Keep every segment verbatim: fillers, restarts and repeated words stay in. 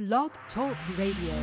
Blog Talk Radio.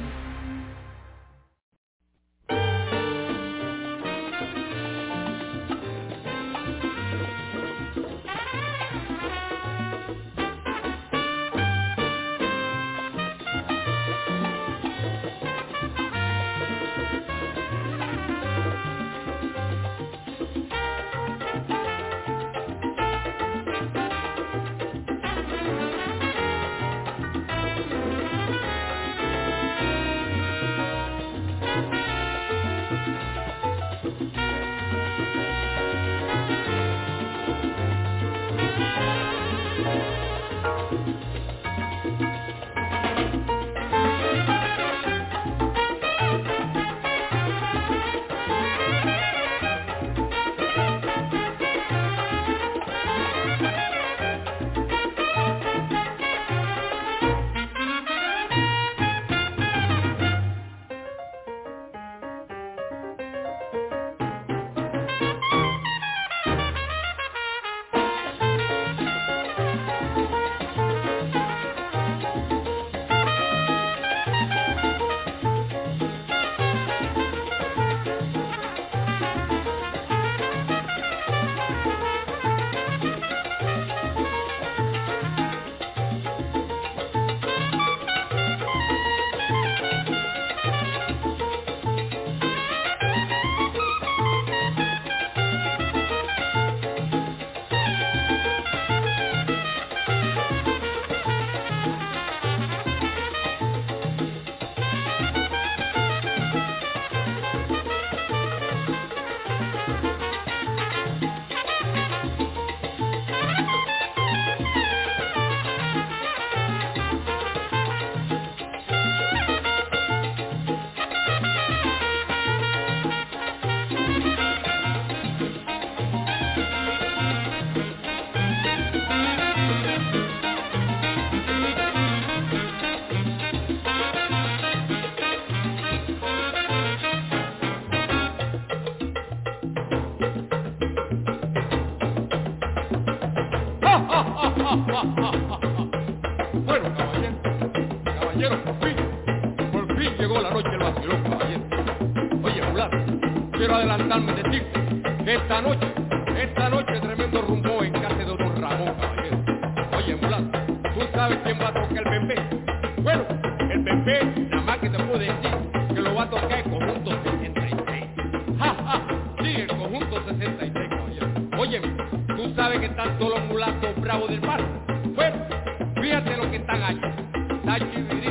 Bueno, caballero, caballero, por fin, por fin llegó la noche del vacilón, caballero. Oye, mulato, quiero adelantarme de decirte que esta noche, esta noche tremendo rumbo en casa de don Ramón, caballero. Oye, mulato, ¿tú sabes quién va a tocar el bembé? Bueno, el bembé, nada más que te puedo decir que lo va a tocar el conjunto sesenta y seis. ¡Ja, ja! Sí, el conjunto sesenta y seis, caballero. Oye, ¿tú sabes que están todos los mulatos bravos del mar? Bueno, fíjate lo que están allí. Está Chivirí,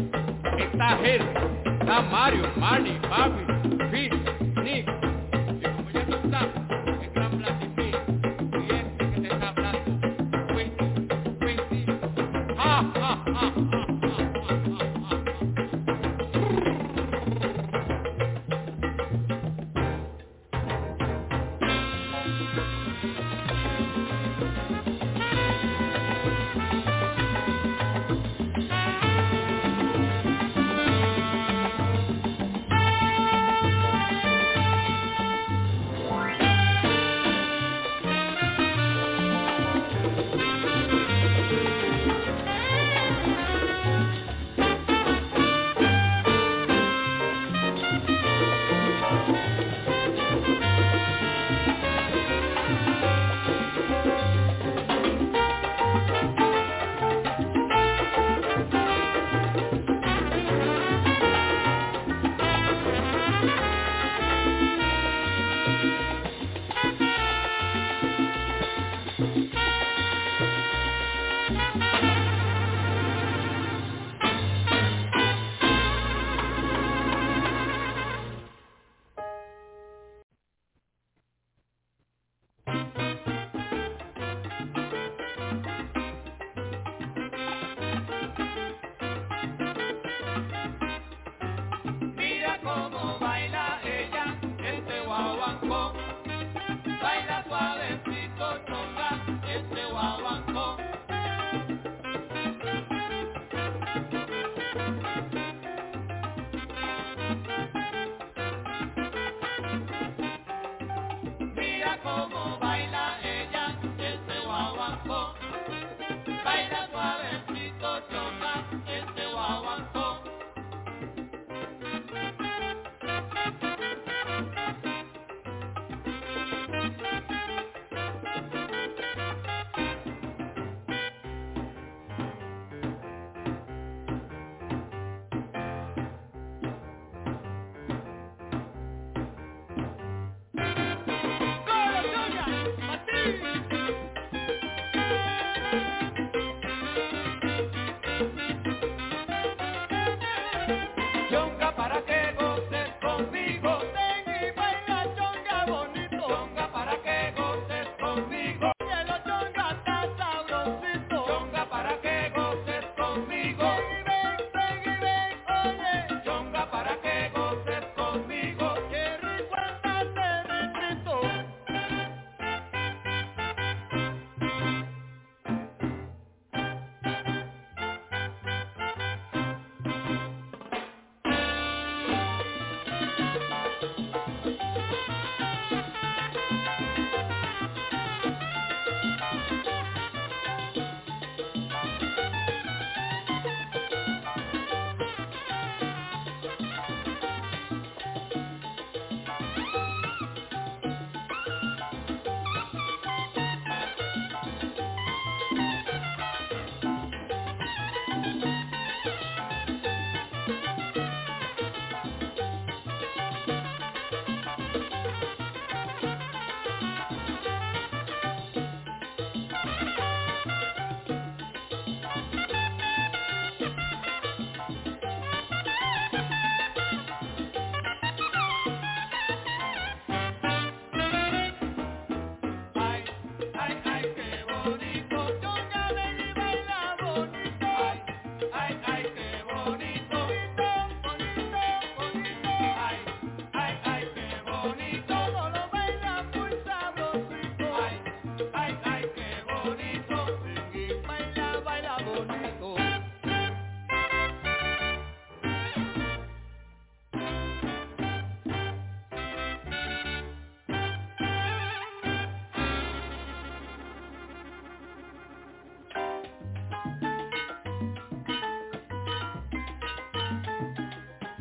está Jerry, está Mario, Manny, Papi, Phil, Nick. Y como ya tú sabes, el gran Vladimir, y este que te está hablando, Quincy, Quincy. ¡Ja, ja, ja, ja, ja, ja,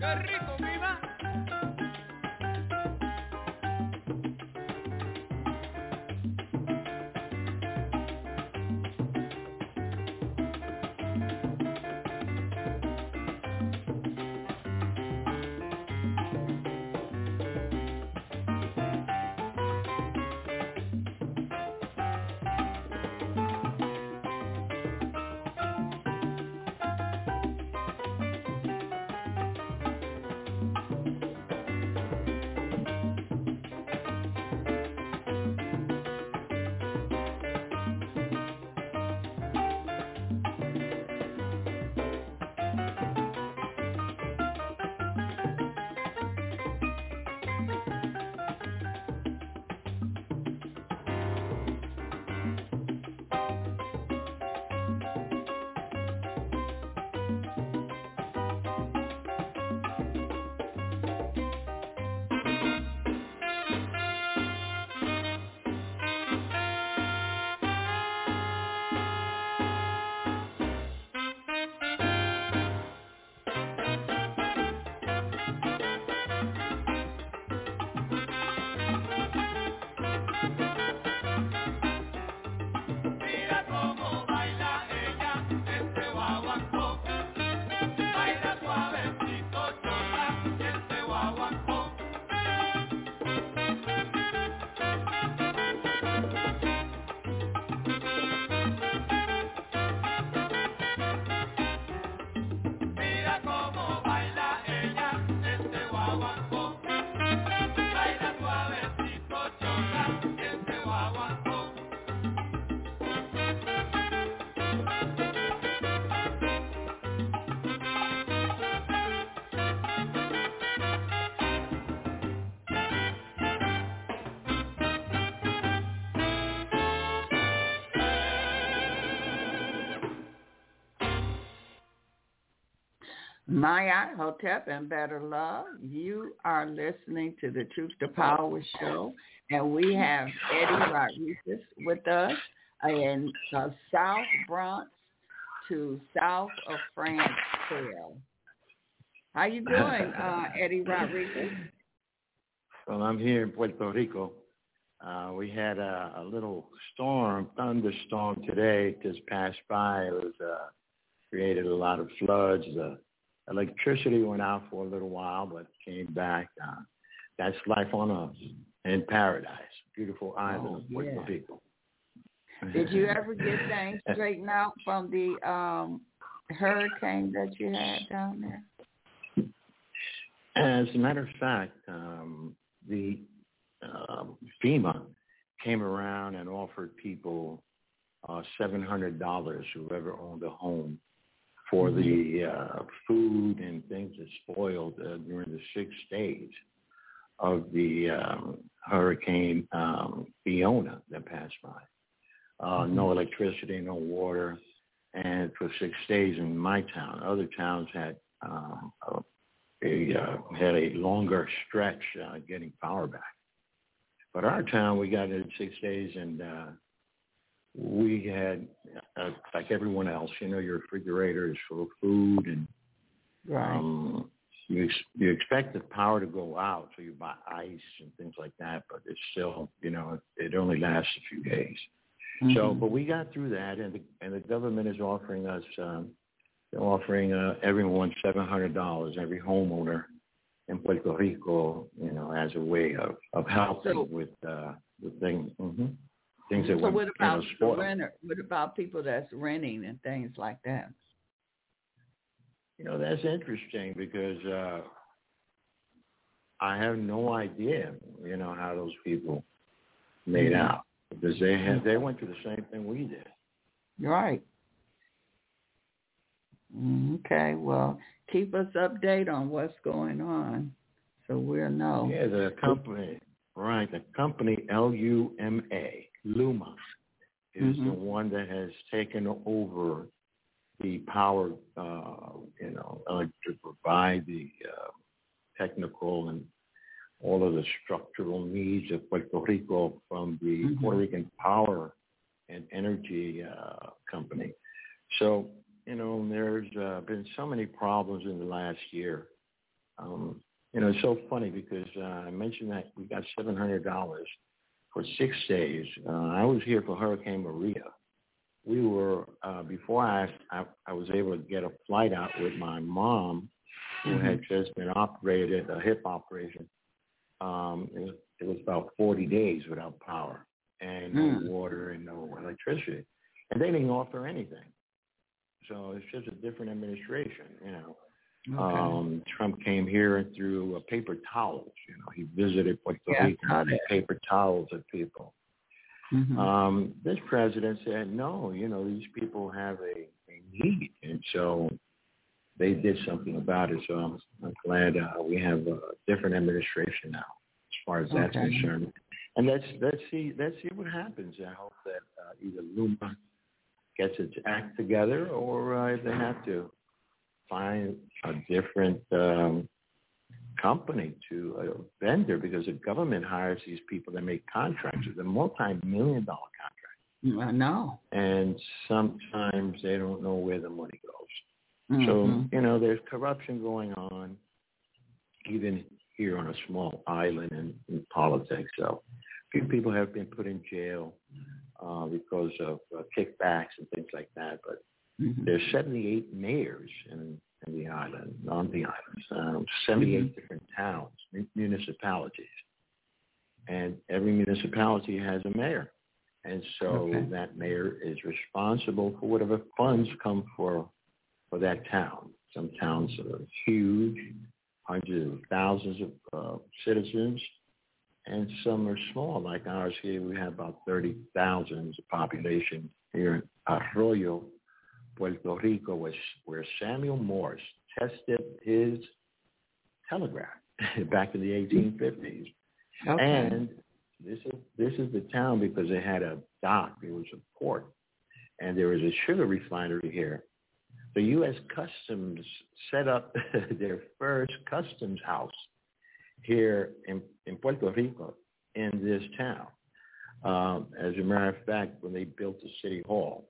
¡Qué rico, viva! Maya Hotep and Better Love. You are listening to the Truth to Power show, and we have Eddie Rodriguez with us in uh, South Bronx to south of France Trail. How you doing, uh, Eddie Rodriguez? Well, I'm here in Puerto Rico. Uh, we had a, a little storm, thunderstorm today just passed by. It was uh, created a lot of floods. Uh, electricity went out for a little while, but came back. Uh, that's life on us in paradise, beautiful island oh, of Puerto yeah. Rico. Did you ever get things straightened out from the um, hurricane that you had down there? As a matter of fact, um, the uh, FEMA came around and offered people uh, seven hundred dollars, whoever owned a home, for the uh, food and things that spoiled uh, during the sixth stage of the um, Hurricane um, Fiona that passed by. Uh, no electricity, no water, and for six days in my town. Other towns had um, a, uh, had a longer stretch uh, getting power back. But our town, we got it in six days, and uh, we had, uh, like everyone else, you know, your refrigerator is full of food, and right. um, you ex- you expect the power to go out, so you buy ice and things like that, but it's still, you know, it only lasts a few days. Mm-hmm. So, but we got through that, and the, and the government is offering us, um, they're offering uh, everyone seven hundred dollars, every homeowner in Puerto Rico, you know, as a way of, of helping so, with uh, with things. Mm-hmm. Things that so were, what about you know, spoiled. the renter? What about people that's renting and things like that? You know, that's interesting because uh, I have no idea, you know, how those people made mm-hmm. out, because they had they went through the same thing we did. Right. Okay. Well, keep us updated on what's going on, so we'll know. Yeah, the company, right? The company L U M A, Luma, is mm-hmm. the one that has taken over the power, uh, you know, uh, to provide the uh, technical and all of the structural needs of Puerto Rico from the mm-hmm. Puerto Rican Power and Energy uh, Company. So, you know, there's uh, been so many problems in the last year Um, you know, it's so funny because uh, I mentioned that we got seven hundred dollars for six days. Uh, I was here for Hurricane Maria. We were, uh, before I, I I was able to get a flight out with my mom, who mm-hmm. had just been operated, a hip operation. Um, it, was, it was about forty days without power and mm. no water and no electricity. And they didn't offer anything. So it's just a different administration, you know. Okay. Um, Trump came here and threw uh, paper towels. You know, he visited Puerto yeah, Rico and threw paper towels at people. Mm-hmm. Um, this president said, no, you know, these people have a, a need. And so they did something about it. So I'm, I'm glad uh, we have a different administration now, as far as that's okay. concerned. And let's let's see let's see what happens. I hope that uh, either Luma gets its act together, or uh, if they have to find a different um, company to a vendor, because the government hires these people that make contracts. They're multi-million dollar contracts. I know. And sometimes they don't know where the money goes. Mm-hmm. So, you know, there's corruption going on, even here on a small island in, in politics. So a few people have been put in jail uh, because of uh, kickbacks and things like that. But mm-hmm. there's seventy-eight mayors in, in the island, on the islands, um, seventy-eight mm-hmm. different towns, municipalities. And every municipality has a mayor. And so okay. that mayor is responsible for whatever funds come for for that town. Some towns are huge, hundreds of thousands of uh, citizens, and some are small, like ours here. We have about thirty thousand population here in Arroyo, Puerto Rico, where, where Samuel Morse tested his telegraph back in the eighteen fifties. Okay. And this is this is the town because it had a dock. It was a port, and there was a sugar refinery here. The U S Customs set up their first customs house here in, in Puerto Rico in this town. Um, as a matter of fact, when they built the city hall,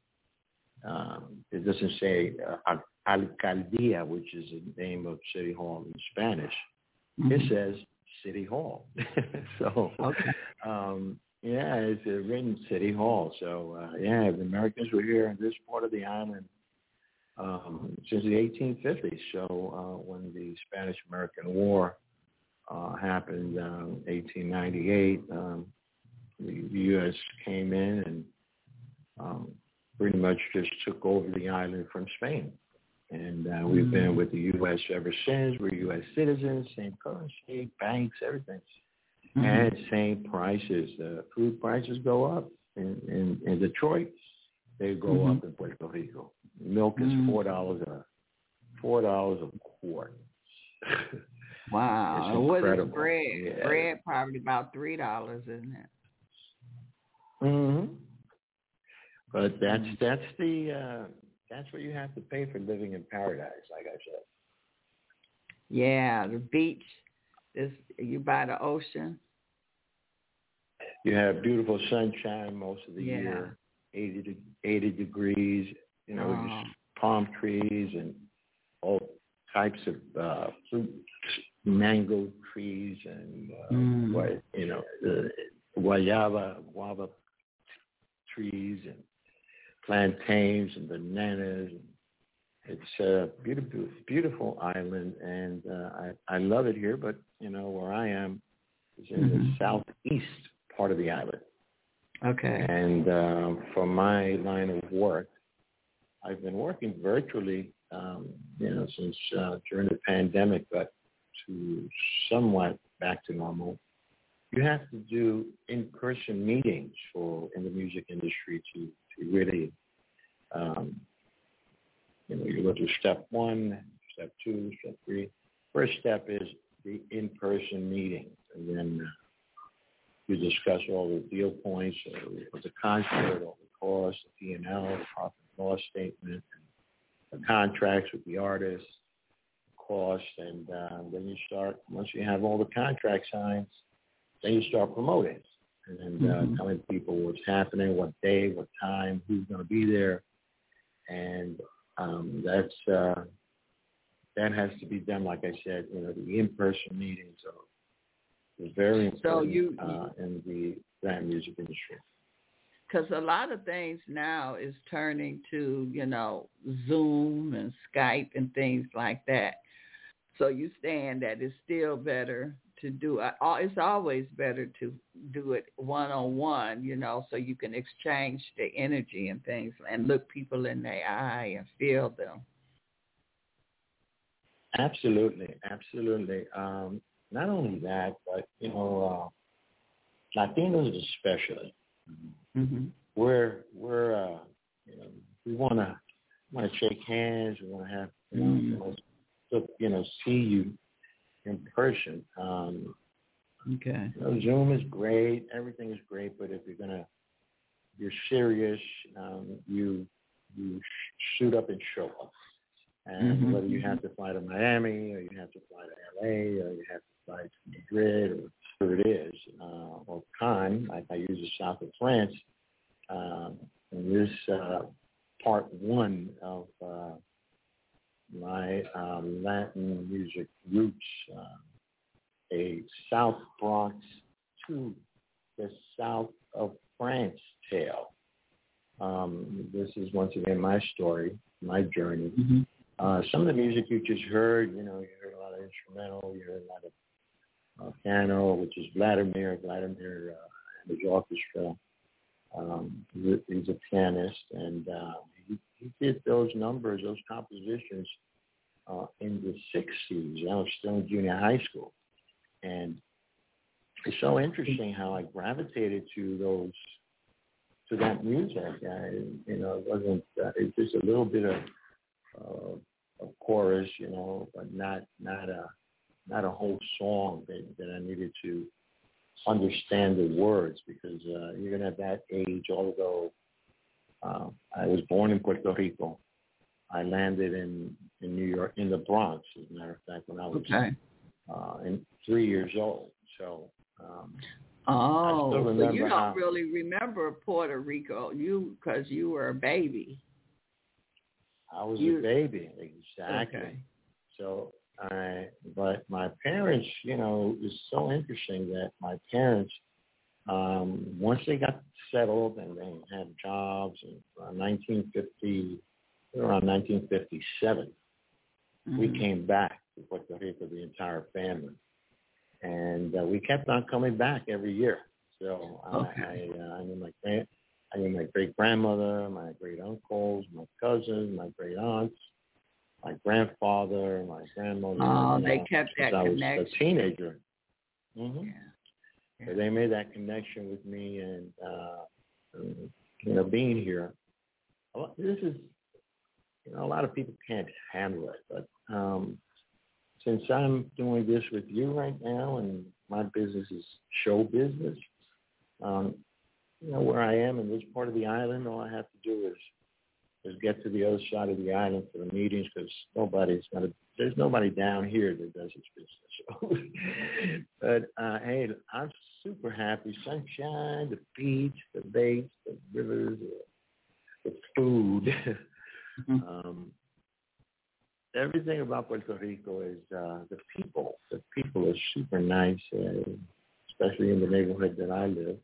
um, it doesn't say uh, Alcaldía, which is the name of city hall in Spanish. Mm-hmm. It says City Hall. so, okay. um, yeah, it's a written City Hall. So, uh, yeah, the Americans were here in this part of the island Um, since the eighteen fifties. So uh, when the Spanish-American War uh, happened in um, eighteen ninety-eight, um, the U S came in and um, pretty much just took over the island from Spain. And uh, we've mm-hmm. been with the U S ever since. We're U S citizens, same currency, banks, everything. Mm-hmm. And same prices. The food prices go up in, in, in Detroit. They go mm-hmm. up in Puerto Rico. Milk is mm. four dollars a four dollars a quart. Wow! What is bread? Yeah. Bread probably about three dollars, isn't it? Mm-hmm. But that's mm. that's the uh, that's what you have to pay for living in paradise, like I said. Yeah, the beach is you by the ocean. You have beautiful sunshine most of the yeah. year, eighty to eighty degrees. You know, oh. just palm trees and all types of uh, fruit, mango trees and, uh, mm. what, you know, uh, guayaba, guava trees and plantains and bananas. It's a beautiful, beautiful island, and uh, I, I love it here. But, you know, where I am is in mm-hmm. the southeast part of the island. Okay. And uh, for my line of work, I've been working virtually, um, you know, since uh, during the pandemic, but to somewhat back to normal. You have to do in-person meetings for in the music industry to, to really, um, you know, you go through step one, step two, step three. First step is the in-person meeting, and then uh, you discuss all the deal points, uh, the concert, all the costs, the P and L, the profit and loss statement, the contracts with the artists, cost, and uh, then you start, once you have all the contract signs, then you start promoting and mm-hmm. uh, telling people what's happening, what day, what time, who's going to be there. And um, that's uh, that has to be done, like I said, you know, the in-person meetings are very important so you, uh, in the Latin music industry. Because a lot of things now is turning to, you know, Zoom and Skype and things like that. So you saying that it's still better to do it. It's always better to do it one-on-one, you know, so you can exchange the energy and things and look people in their eye and feel them. Absolutely, absolutely. Um, not only that, but, you know, uh, Latinos especially, mm-hmm. we're, we're uh, you know, we want to want to shake hands. We want to have, you know, mm-hmm. you know, so, you know, see you in person. Um, okay. You know, Zoom is great. Everything is great. But if you're going to, you're serious, um, you, you shoot up and show up. And mm-hmm. whether you have to fly to Miami or you have to fly to L A or you have to fly to Madrid or whatever it is, uh, or Cannes, like I use the south of France, um, and this uh, part one of uh, my um, Latin music roots, uh, a South Bronx to the south of France tale. Um, this is once again my story, my journey. Mm-hmm. Uh, some of the music you just heard, you know, you heard a lot of instrumental, you heard a lot of uh, piano, which is Vladimir, Vladimir uh, and his orchestra. Um, he, he's a pianist, and uh, he, he did those numbers, those compositions uh, in the sixties. I was still in junior high school. And it's so interesting how I gravitated to those, to that music. I, you know, it wasn't, uh, it's just a little bit of, uh, of chorus, you know, but not, not a, not a whole song that, that I needed to understand the words, because uh, even at that age, although uh, I was born in Puerto Rico, I landed in, in New York, in the Bronx, as a matter of fact, when I was okay. uh, and three years old. So um, oh, so you don't how, really remember Puerto Rico, you because you were a baby. I was you, a baby, exactly. Okay. So I, but my parents, you know, it was so interesting that my parents, um, once they got settled and they had jobs in around nineteen fifty, around nineteen fifty-seven, mm-hmm. we came back to Puerto Rico, the entire family. And uh, we kept on coming back every year. So okay. I, I, uh, I knew my grand, I knew my great grandmother, my great uncles, my cousins, my great aunts, my grandfather, my grandmother. Oh, you they know, kept that I connection. was a teenager. Mm-hmm. Yeah. Yeah. So they made that connection with me, and uh, and, you know, being here, this is, you know, a lot of people can't handle it, but um, since I'm doing this with you right now, and my business is show business, um, you know, where I am in this part of the island, all I have to do is is get to the other side of the island for the meetings, because nobody's gonna. There's nobody down here that does this business. But uh, hey, I'm super happy. Sunshine, the beach, the lakes, the rivers, the, the food. Mm-hmm. um, everything about Puerto Rico is uh, the people. The people are super nice, uh, especially in the neighborhood that I live.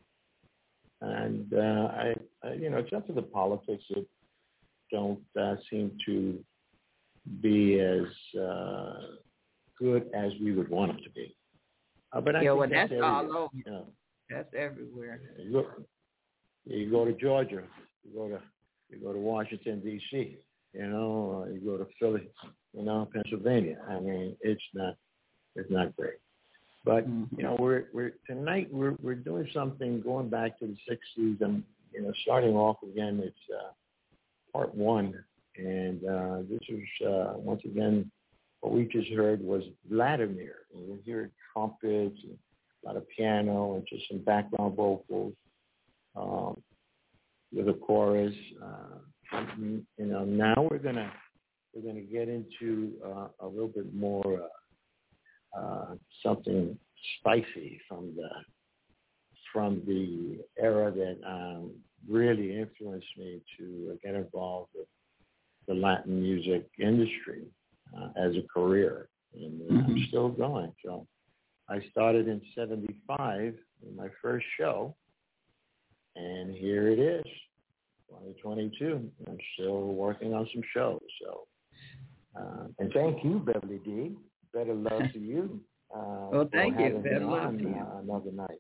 And uh, I, I, you know, except for the politics that don't uh, seem to be as uh, good as we would want them to be. Uh, but I yeah, think well, that's, that's everywhere. all over. You know, that's everywhere. You go, you go to Georgia, you go to you go to Washington D C, you know, you go to Philly, you know, Pennsylvania. I mean, it's not it's not great. But mm-hmm. you know, we're we're tonight we're we're doing something going back to the sixties, and you know, starting off again. It's uh, part one, and uh, this is uh, once again what we just heard was Vladimir. And you hear trumpets, and a lot of piano, and just some background vocals um, with a chorus. Uh, you know, now we're gonna we're gonna get into uh, a little bit more. Uh, Uh, something spicy from the from the era that um, really influenced me to uh, get involved with the Latin music industry. uh, as a career, and uh, Mm-hmm. I'm still going. So I started in seventy-five with my first show, and here it is, twenty twenty-two. I'm still working on some shows. So, uh, and thank you, Beverly D. Better love to you. Uh, well, thank for you. having me Better love on, to you. uh, another night.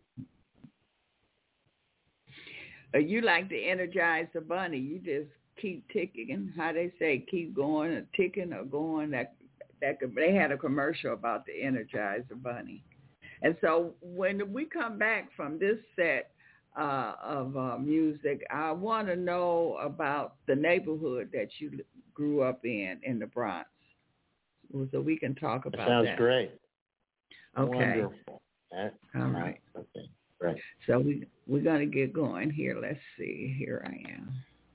Uh, you like to energize the bunny. You just keep ticking. How they say, keep going or ticking or going. That that could, they had a commercial about the Energizer Bunny. And so when we come back from this set uh, of uh, music, I want to know about the neighborhood that you grew up in in the Bronx, so we can talk about that. Sounds that. great. Okay. Wonderful. That, All right. Okay. Right. So we we're gonna get going here. Let's see. Here I am.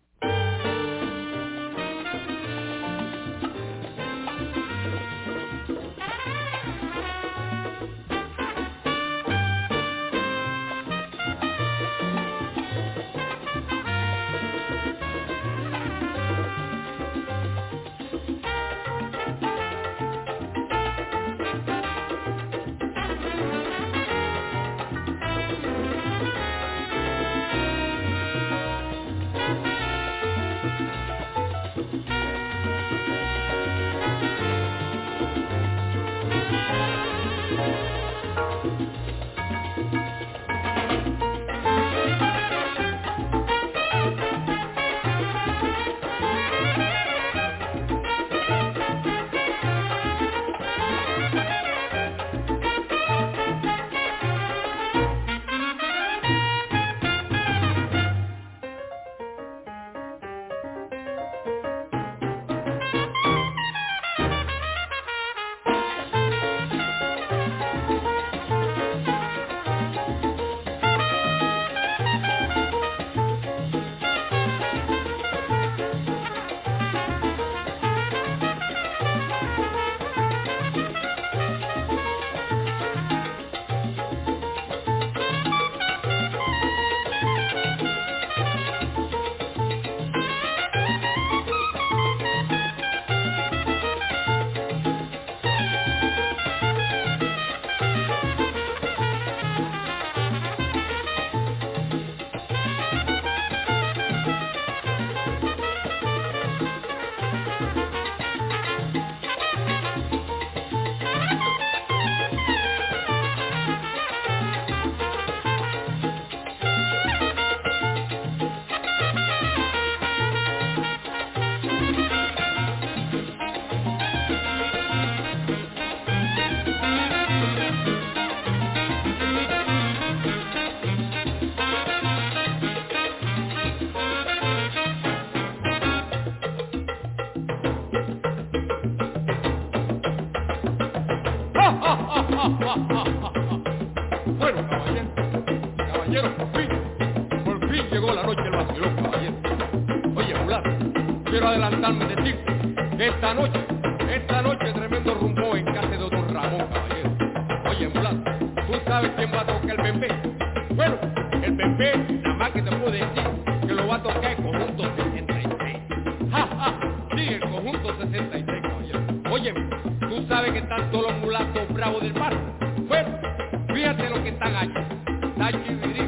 Bueno, caballero, caballero, por fin, por fin llegó la noche del vacilón, caballero. Oye, mulato, quiero adelantarme de decirte que esta noche, esta noche tremendo rumbo en casa de don Ramón, caballero. Oye, mulato, ¿tú sabes quién va a tocar el bembé? Bueno, el bembé, nada más que te puedo decir que lo va a tocar el conjunto sesenta y seis. Ja, ja, sí, el conjunto sesenta y seis, caballero. Oye, ¿tú sabes que están todos los mulatos bravos del bar? Bueno, fíjate lo que están allí. Está Chiviri,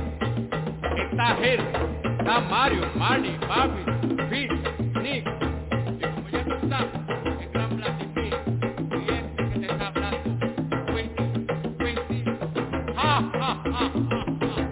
está Jerry, está Mario, Marty, Bobby, Phil, Nick. Y como ya tú sabes, el gran Vladimir, y este que te está hablando, Quincy, Quincy, ja, ja, ja, ja, ja, ja, ja, ja.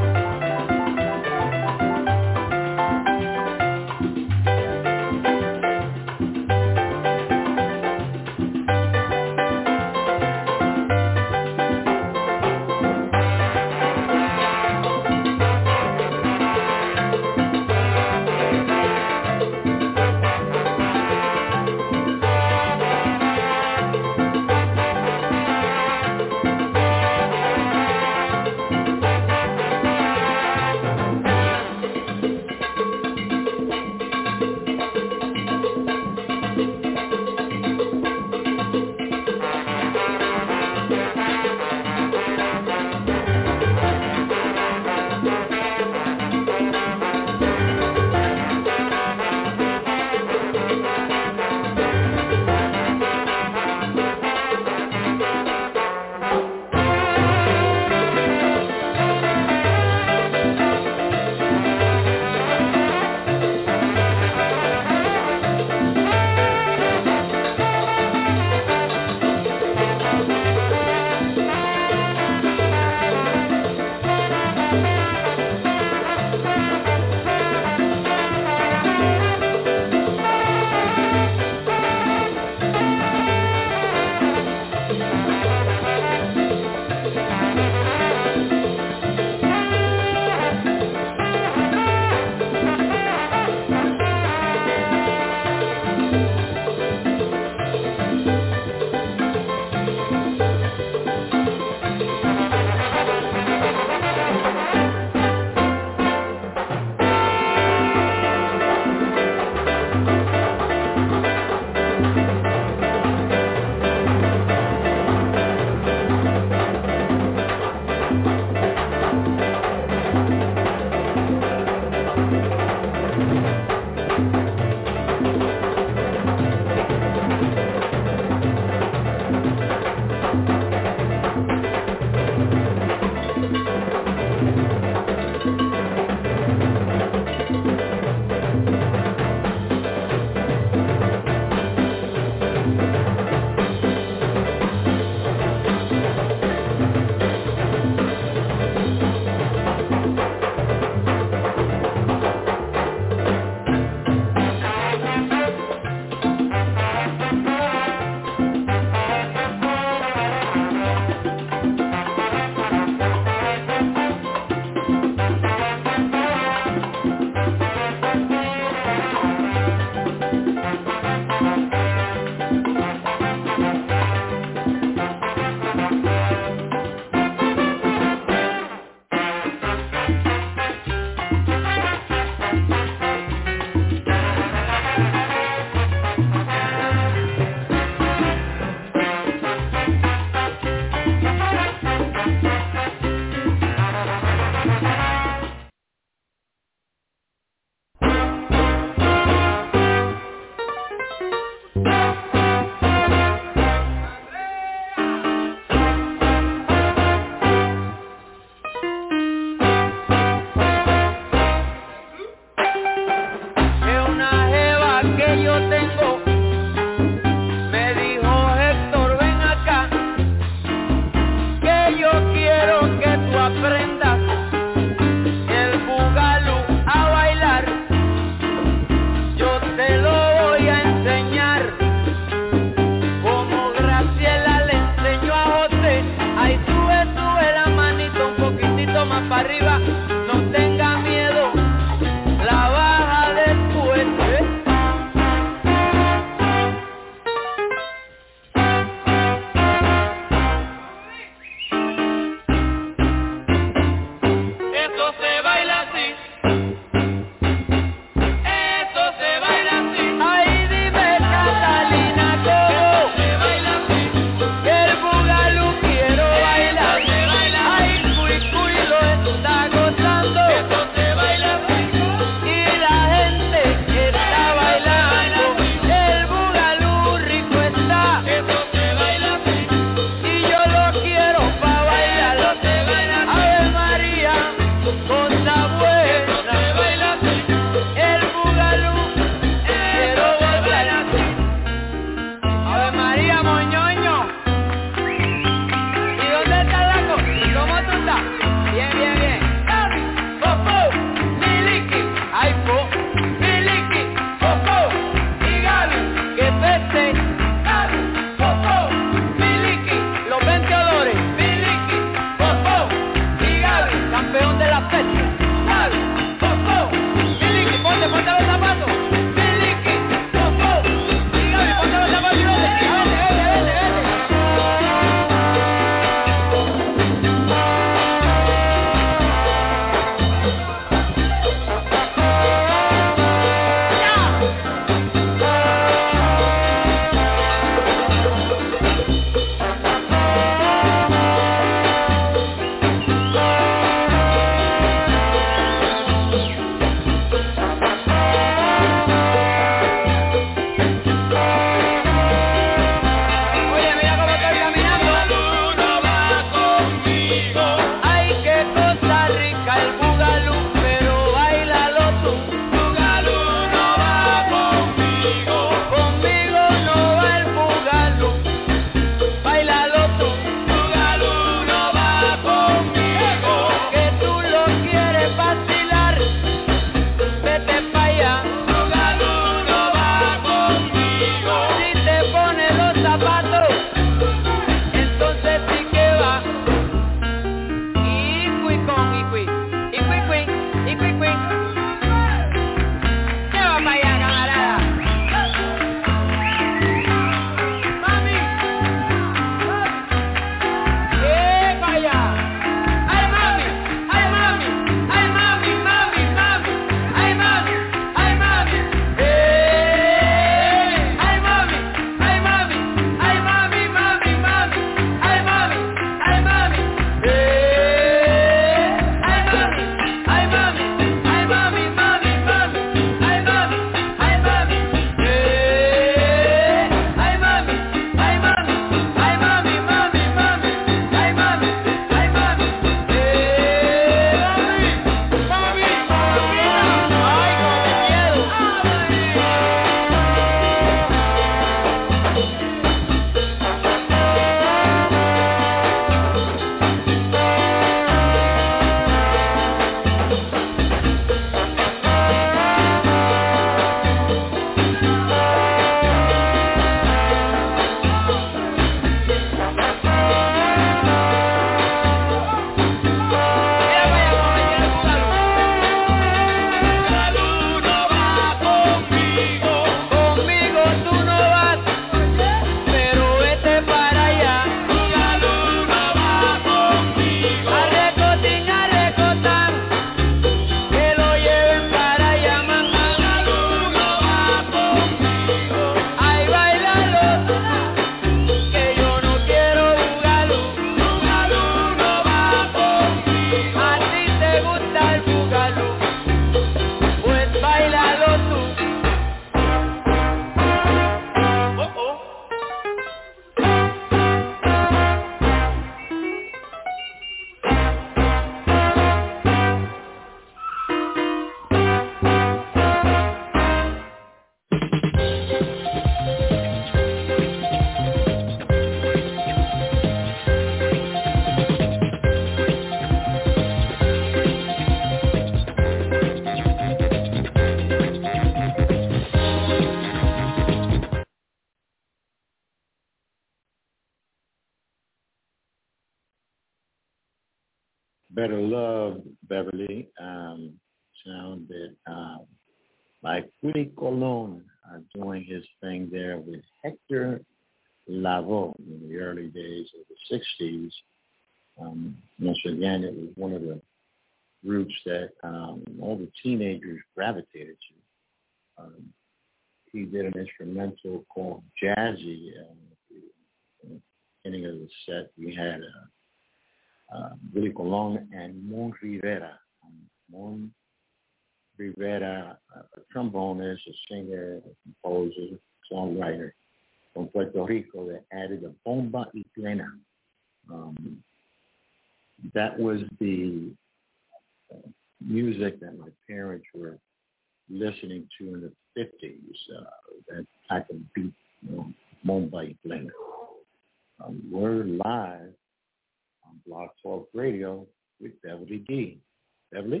Better Love, Beverly, um, sounded uh, like Willie Colon uh, doing his thing there with Hector Lavoe in the early days of the sixties. Um, once again, it was one of the groups that um, all the teenagers gravitated to. Um, he did an instrumental called Jazzy. Uh, in the beginning of the set, we had uh, uh, Willie Colon and Mon Rivera. Um, Mon Rivera, a trombonist, a singer, a composer, songwriter from Puerto Rico that added a bomba y plena. Um, that was the uh, music that my parents were listening to in the fifties, uh, that type of beat, you know, bomba y plena. Um, we're live on Blog Talk Radio with Beverly D. Beverly?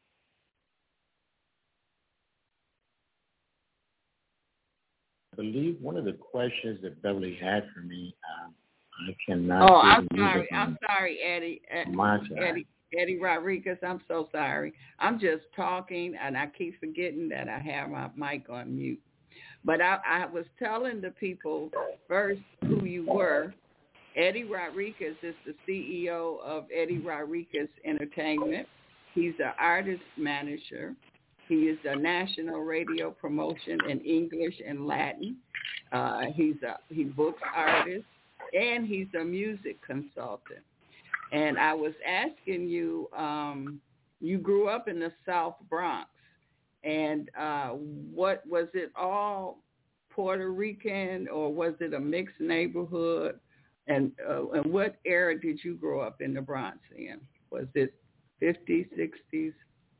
I believe one of the questions that Beverly had for me, um, I cannot. Oh, I'm sorry. I'm sorry, Eddie. My Eddie, Eddie Rodriguez. I'm so sorry. I'm just talking, and I keep forgetting that I have my mic on mute. But I, I was telling the people first who you were. Eddie Rodriguez is the C E O of Eddie Rodriguez Entertainment. He's an artist manager. He is a national radio promotion in English and Latin. Uh, he's a he books artists, and he's a music consultant. And I was asking you, um, you grew up in the South Bronx, and uh, what was it all Puerto Rican, or was it a mixed neighborhood? And uh, and what era did you grow up in the Bronx in? Was it fifties, sixties?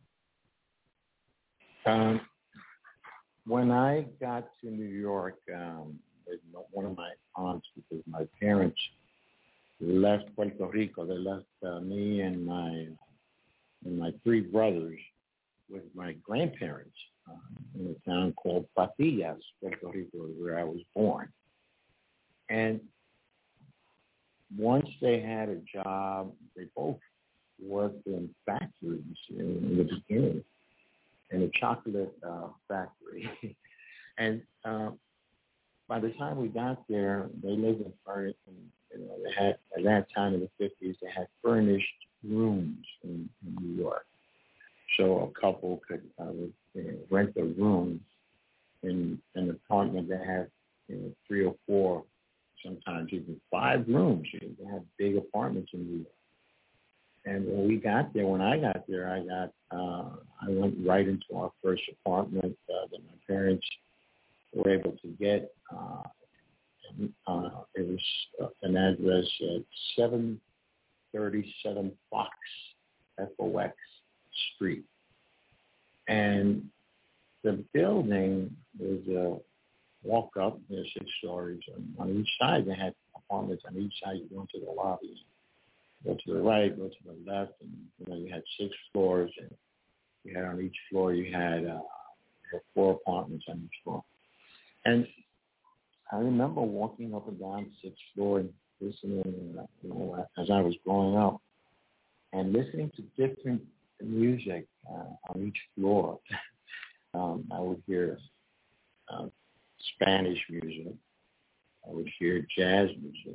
Um, when I got to New York, um, with one of my aunts, because my parents left Puerto Rico, they left uh, me and my and my three brothers with my grandparents uh, in a town called Patillas, Puerto Rico, where I was born. And once they had a job, they both worked in factories in, in the beginning. In a chocolate uh, factory. And uh, by the time we got there, they lived in furnished, you know, they had, at that time in the fifties, they had furnished rooms in, in New York. So a couple could uh, you know, rent a room in, in an apartment that had, you know, three or four, sometimes even five rooms. You know, they had big apartments in New York. And when we got there, when I got there, I got, uh, I went right into our first apartment uh, that my parents were able to get. Uh, and, uh, it was uh, an address at seven thirty-seven Fox, F O X Street. And the building was a walk up, there's six stories. And on each side, they had apartments on each side. You go into the lobby. Go to the right, go to the left, and you know you had six floors, and you had on each floor you had, uh, you had four apartments on each floor. And I remember walking up and down the sixth floor and listening, uh, you know, as I was growing up, and listening to different music uh, on each floor. um, I would hear uh, Spanish music. I would hear jazz music.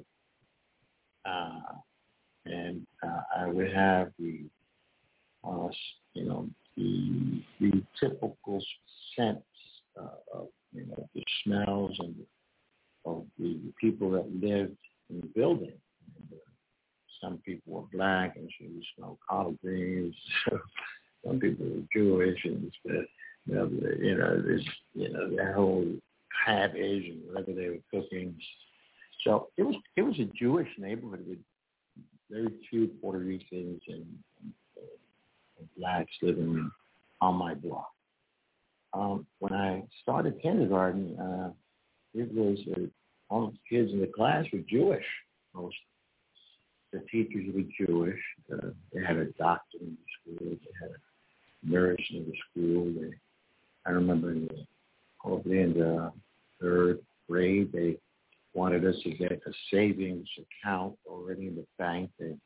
Uh, And uh, I would have the, uh, you know, the the typical scents uh, of, you know, the smells and of the people that lived in the building. And, uh, some people were black, and so you smell collard greens. Some people were Jewish, and uh, you know, the, you know, this, you know, that whole cabbage and whatever they were cooking. So it was it was a Jewish neighborhood with very few Puerto Ricans and, and, and blacks living on my block. Um, when I started kindergarten, uh, it was uh, all the kids in the class were Jewish. Most the teachers were Jewish. Uh, they had a doctor in the school. They had a nurse in the school. They, I remember in the, probably in the third grade, they wanted us to get a savings account already in the bank. They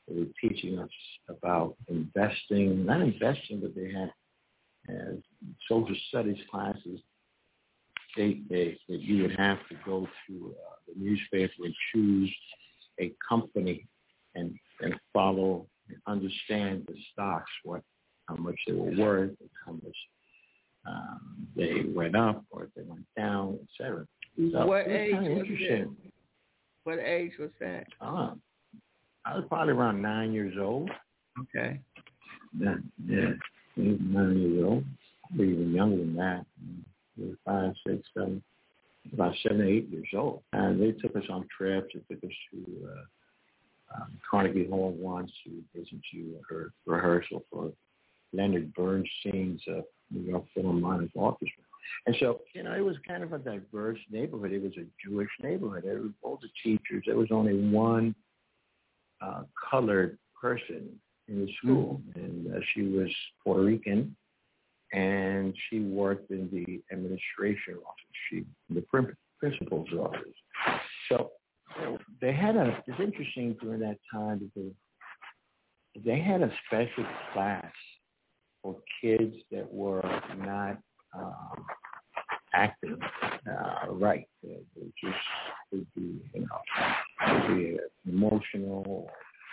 They were teaching us about investing, not investing, but they had uh, social studies classes. They, they, that you would have to go to uh, the newspaper and choose a company and, and follow and understand the stocks, what how much they were worth, and how much um, they went up or if they went down, et cetera. So what it was age kind of was interesting. it? What age was that? Uh, I was probably around nine years old. Okay. Yeah, yeah, nine years old. Probably even younger than that. Five, six, seven, about seven, eight years old. And they took us on trips. They took us to uh, um, Carnegie Hall once to listen to her rehearsal for Leonard Bernstein's uh, New York Philharmonic Orchestra. And so, you know, it was kind of a diverse neighborhood. It was a Jewish neighborhood. There was all the teachers. There was only one uh, colored person in the school, and uh, she was Puerto Rican. And she worked in the administration office, she in the principal's office. So you know, they had a, it's interesting during that time because they had a special class for kids that were not um, acting uh, right. They, they just would be, you know, would be emotional,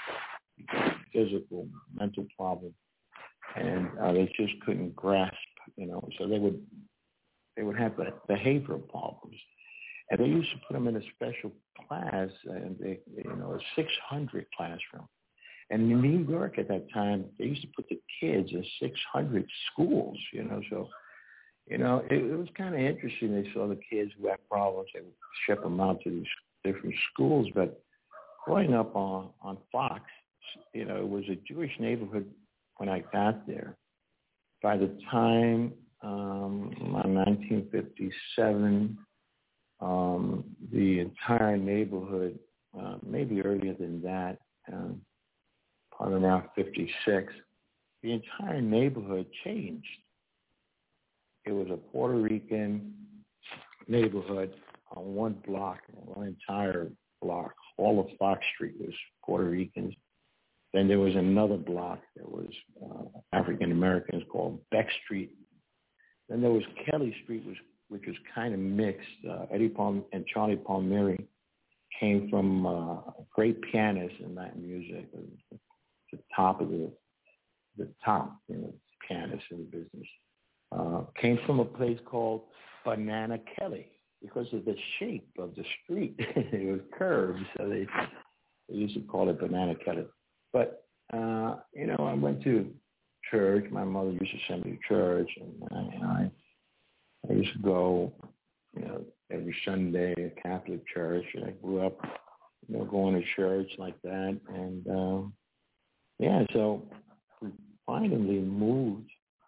physical, mental problems. And uh, they just couldn't grasp, you know. So they would they would have behavioral problems, and they used to put them in a special class, and they, you know, a six hundred classroom. And in New York at that time, they used to put the kids in six hundred schools, you know. So, you know, it, it was kind of interesting. They saw the kids who had problems, they would ship them out to these different schools. But growing up on on Fox, you know, it was a Jewish neighborhood. When I got there, by the time um, in nineteen fifty-seven, um, the entire neighborhood, uh, maybe earlier than that, um, probably around fifty-six, the entire neighborhood changed. It was a Puerto Rican neighborhood on one block, one entire block. All of Fox Street was Puerto Ricans. Then there was another block that was uh, African Americans called Beck Street. Then there was Kelly Street, which, which was kind of mixed. Uh, Eddie Palm and Charlie Palmieri came from uh, great pianists in Latin music, the top of the the top, you know, pianists in the business. Uh, came from a place called Banana Kelly because of the shape of the street. It was curved, so they, they used to call it Banana Kelly. But, uh, you know, I went to church. My mother used to send me to church, and I, you know, I, I used to go, you know, every Sunday at a Catholic church. And I grew up, you know, going to church like that. And, um, yeah, so we finally moved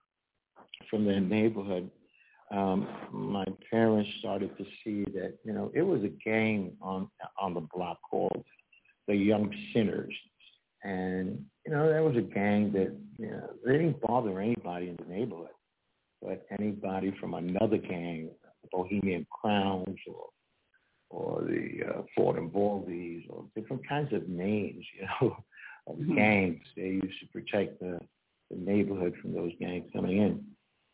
from that neighborhood. Um, my parents started to see that, you know, it was a gang on on the block called the Young Sinners. And, you know, there was a gang that, you know, they didn't bother anybody in the neighborhood, but anybody from another gang, the Bohemian Crowns or or the uh, Ford and Baldies or different kinds of names, you know, of mm-hmm. gangs. They used to protect the, the neighborhood from those gangs coming in.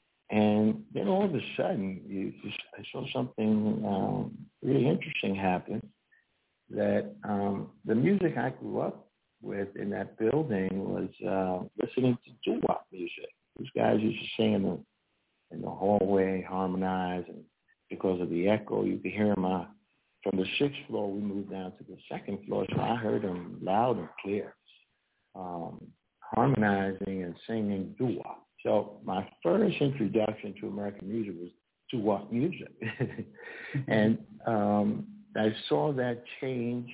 And then all of a sudden, you just, I saw something um, really interesting happen, that um, the music I grew up with in that building was uh, listening to doo-wop music. These guys used to sing in the, in the hallway, harmonize, and because of the echo, you could hear them uh, from the sixth floor. We moved down to the second floor, so I heard them loud and clear, um, harmonizing and singing doo-wop. So my first introduction to American music was doo-wop music. And um, I saw that change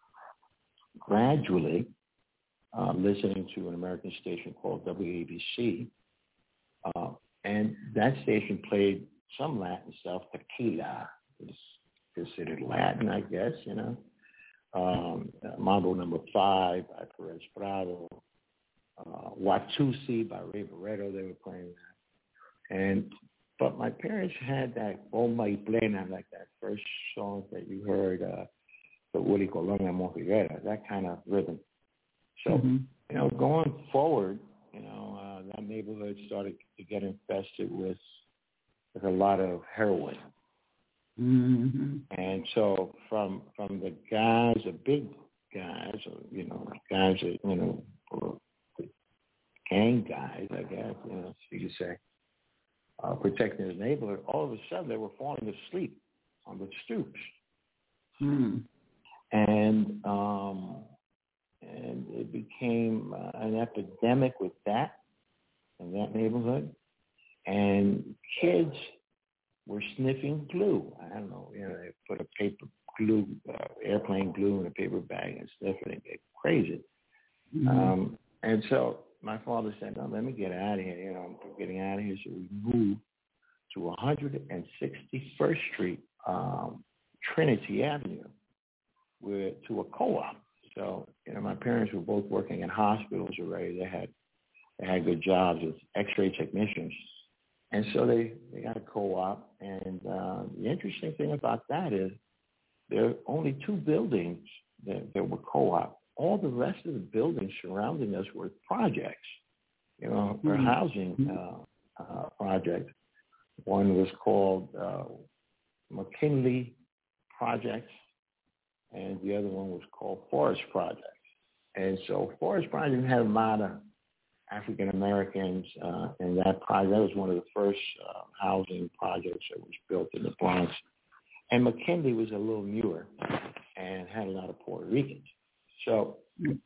gradually, uh, listening to an American station called W A B C. Uh, and that station played some Latin stuff. Tequila is considered Latin, I guess, you know. Um, uh, Mambo Number Five by Perez Prado. Uh, Watusi by Ray Barretto, they were playing that. And, but my parents had that Bomba y Plena, like that first song that you heard, uh, the Willie Colon and Monfiguera, that kind of rhythm. So, mm-hmm. you know, going forward, you know, uh, that neighborhood started to get infested with, with a lot of heroin. Mm-hmm. And so from from the guys, the big guys, or, you know, guys that, you know, were gang guys, I guess, you know, you could say, uh, protecting the neighborhood, all of a sudden they were falling asleep on the stoops. Mm-hmm. And um, and it became uh, an epidemic with that in that neighborhood. And kids were sniffing glue. I don't know, you know, they put a paper glue, uh, airplane glue in a paper bag and sniff it and get crazy. Mm-hmm. Um, and so my father said, no, let me get out of here. You know, I'm getting out of here. So we moved to one hundred sixty-first Street, um, Trinity Avenue, where, to a co-op. So, you know, my parents were both working in hospitals already. They had they had good jobs as X-ray technicians. And so they, they got a co-op. And uh, the interesting thing about that is there are only two buildings that, that were co-op. All the rest of the buildings surrounding us were projects, you know, were mm-hmm. housing uh, uh, projects. One was called uh, McKinley Projects, and the other one was called Forest Projects. And so Forest Projects had a lot of African Americans uh, in that project. That was one of the first uh, housing projects that was built in the Bronx. And McKinley was a little newer and had a lot of Puerto Ricans. So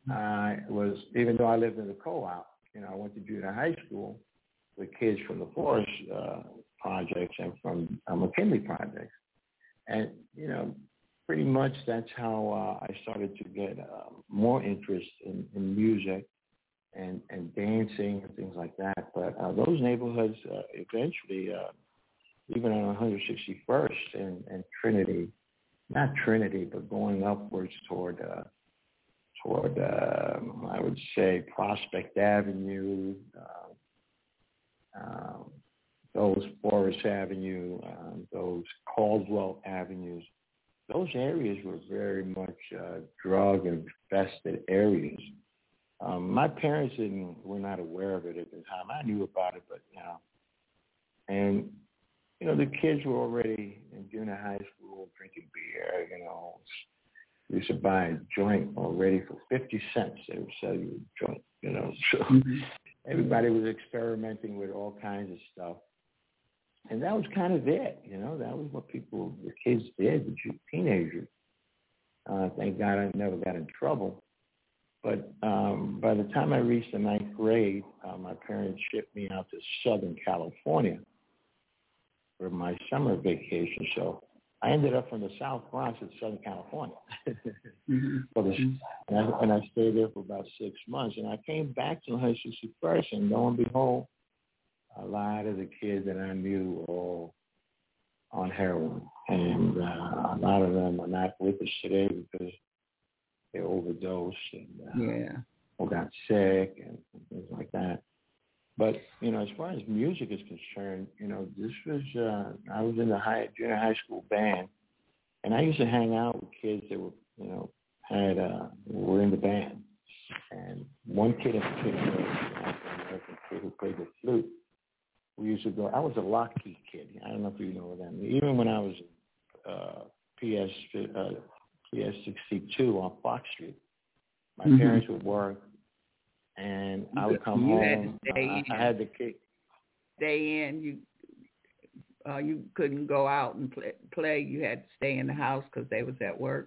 I was, even though I lived in the co-op, you know, I went to junior high school with kids from the Forest uh, Projects and from uh, McKinley Projects. And, you know, pretty much that's how uh, I started to get uh, more interest in, in music and, and dancing and things like that. But uh, those neighborhoods uh, eventually, uh, even on one hundred sixty-first and, and Trinity, not Trinity, but going upwards toward, uh, toward uh, I would say, Prospect Avenue, uh, um, those Forest Avenue, um, those Caldwell Avenues, those areas were very much uh, drug-infested areas. Um, my parents didn't were not aware of it at the time. I knew about it, but, you know, and, you know, the kids were already in junior high school drinking beer, you know. We used to buy a joint already for fifty cents. They would sell you a joint, you know. So mm-hmm. everybody was experimenting with all kinds of stuff. And that was kind of it, you know. That was what people, the kids did, the teenagers. Uh, thank God I never got in trouble. But um, by the time I reached the ninth grade, uh, my parents shipped me out to Southern California for my summer vacation. So I ended up from the South Bronx in Southern California. mm-hmm. for the, and, I, and I stayed there for about six months. And I came back to one hundred sixty-first, and lo and behold, a lot of the kids that I knew were all on heroin. And uh, a lot of them are not with us today because they overdosed and uh, yeah. or got sick and, and things like that. But, you know, as far as music is concerned, you know, this was, uh, I was in the high, junior high school band, and I used to hang out with kids that were, you know, had, uh, were in the band. And one kid in particular, an African-American kid who played the flute, we used to go, I was a Lockheed kid. I don't know if you know what that means. Even when I was uh, P S uh, P S sixty-two on Fox Street, my mm-hmm. parents would work, and I would come you home. Had to stay uh, in. I had to kick. Stay in. You uh, you couldn't go out and play, play. You had to stay in the house because they was at work.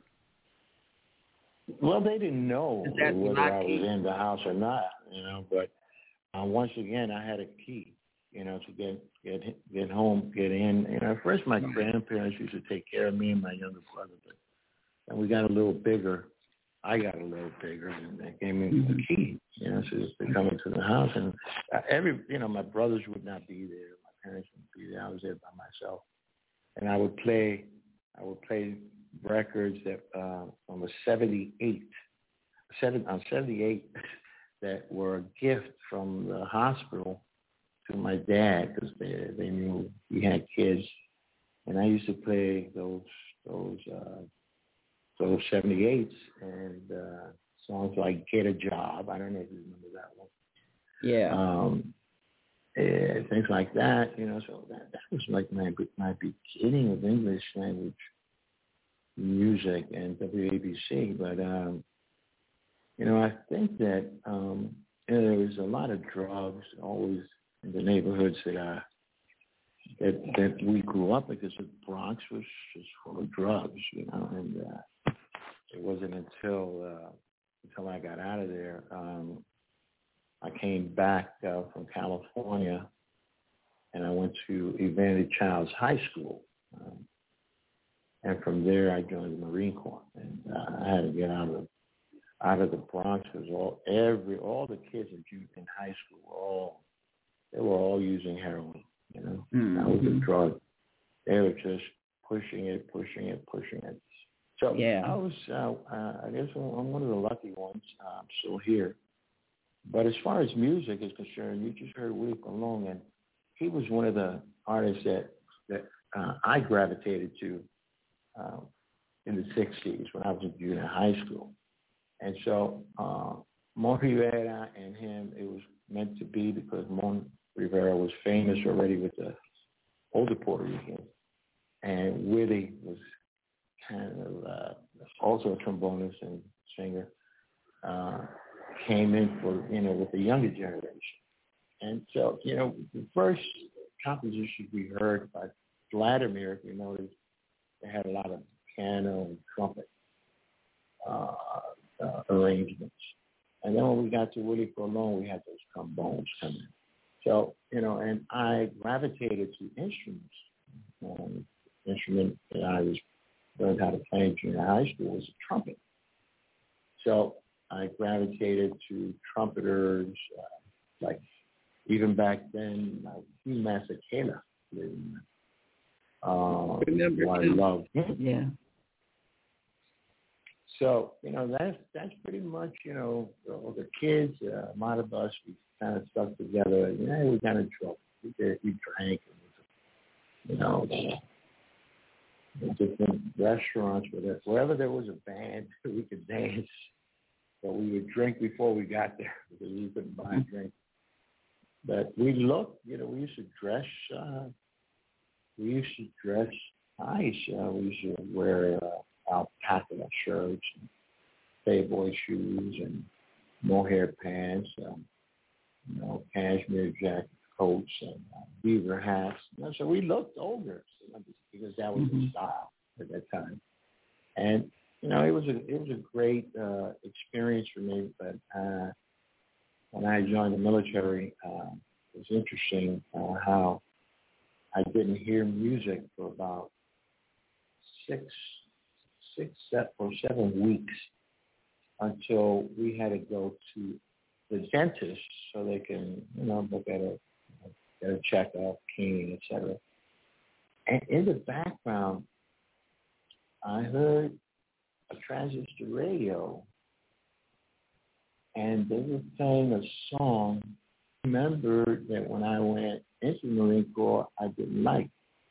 Well, they didn't know whether Lockheed? I was in the house or not, you know. But uh, once again, I had a key, you know, to get get get home, get in. You know, at first my grandparents used to take care of me and my younger brother, but then we got a little bigger. I got a little bigger, and they gave me the key, you know, so to come into the house. And every, you know, my brothers would not be there. My parents wouldn't be there. I was there by myself. And I would play, I would play records that, uh, from a seventy-eight, seven, on seventy-eight that were a gift from the hospital to my dad because they, they knew he had kids. And I used to play those, those, uh, those seventy-eights and uh, songs like Get a Job. I don't know if you remember that one. Yeah. Um, and things like that, you know. So that, that was like my, my beginning of English language music and W A B C. But, um, you know, I think that um, you know, there was a lot of drugs always in the neighborhoods that I that that we grew up because the Bronx was just full of drugs, you know, and uh, it wasn't until uh, until I got out of there, um, I came back uh, from California, and I went to Evandy Childs High School, um, and from there I joined the Marine Corps, and uh, I had to get out of out of the Bronx because all every all the kids in in high school were all they were all using heroin. You know, mm-hmm. That was a drug. They were just pushing it, pushing it, pushing it. So yeah. I was, uh, uh, I guess I'm one of the lucky ones. Uh, I'm still here. But as far as music is concerned, you just heard Willie Colon, and he was one of the artists that that uh, I gravitated to uh, in the sixties when I was in junior high school. And so uh, Mon Rivera and him, it was meant to be because Mon Rivera was famous already with the older Puerto Ricans, and Willie was kind of uh, also a trombonist and singer, uh, came in for, you know, with the younger generation. And so, you know, the first compositions we heard by Vladimir, if you noticed, they had a lot of piano and trumpet uh, uh, arrangements. And then when we got to Willie Colon, we had those trombones come in. So, you know, and I gravitated to instruments. Um, the instrument that I was learned how to play in junior high school was a trumpet. So I gravitated to trumpeters, uh, like even back then, like Hugh Masekela. Uh, Remember who I too. loved. Yeah. So, you know, that's that's pretty much, you know, all the kids, uh, a lot of us, we kind of stuck together. You know, we got in trouble. We, did, we drank, and, you know, different restaurants, where wherever there was a band, we could dance. But we would drink before we got there because we couldn't buy a drink. But we looked, you know, we used to dress, uh, we used to dress nice. Uh, we used to wear uh, alpaca shirts, and Playboy shoes, and mohair pants, um, you know, cashmere jacket, coats, and uh, beaver hats. You know, so we looked older, you know, because that was mm-hmm. the style at that time. And you know, it was a it was a great uh, experience for me. But uh, when I joined the military, uh, it was interesting uh, how I didn't hear music for about six, six or seven weeks until we had to go to the dentist so they can, you know, look at a, get a checkup, cleaning, et cetera. And in the background, I heard a transistor radio, and they were playing a song. I remember that when I went into the Marine Corps, I didn't like.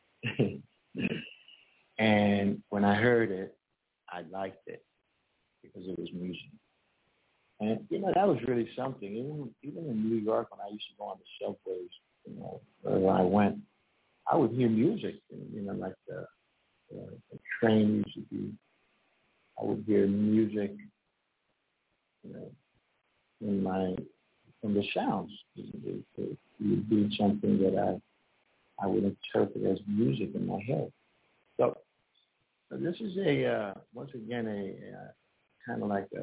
And when I heard it, I liked it because it was music. And, you know, that was really something. Even even in New York, when I used to go on the subways, you know, wherever I went, I would hear music. And, you know, like the, the, the train used to be, I would hear music, you know, in my, in the sounds. It, it, it would be something that I, I would interpret as music in my head. So, so this is a, uh, once again, a uh, kind of like a,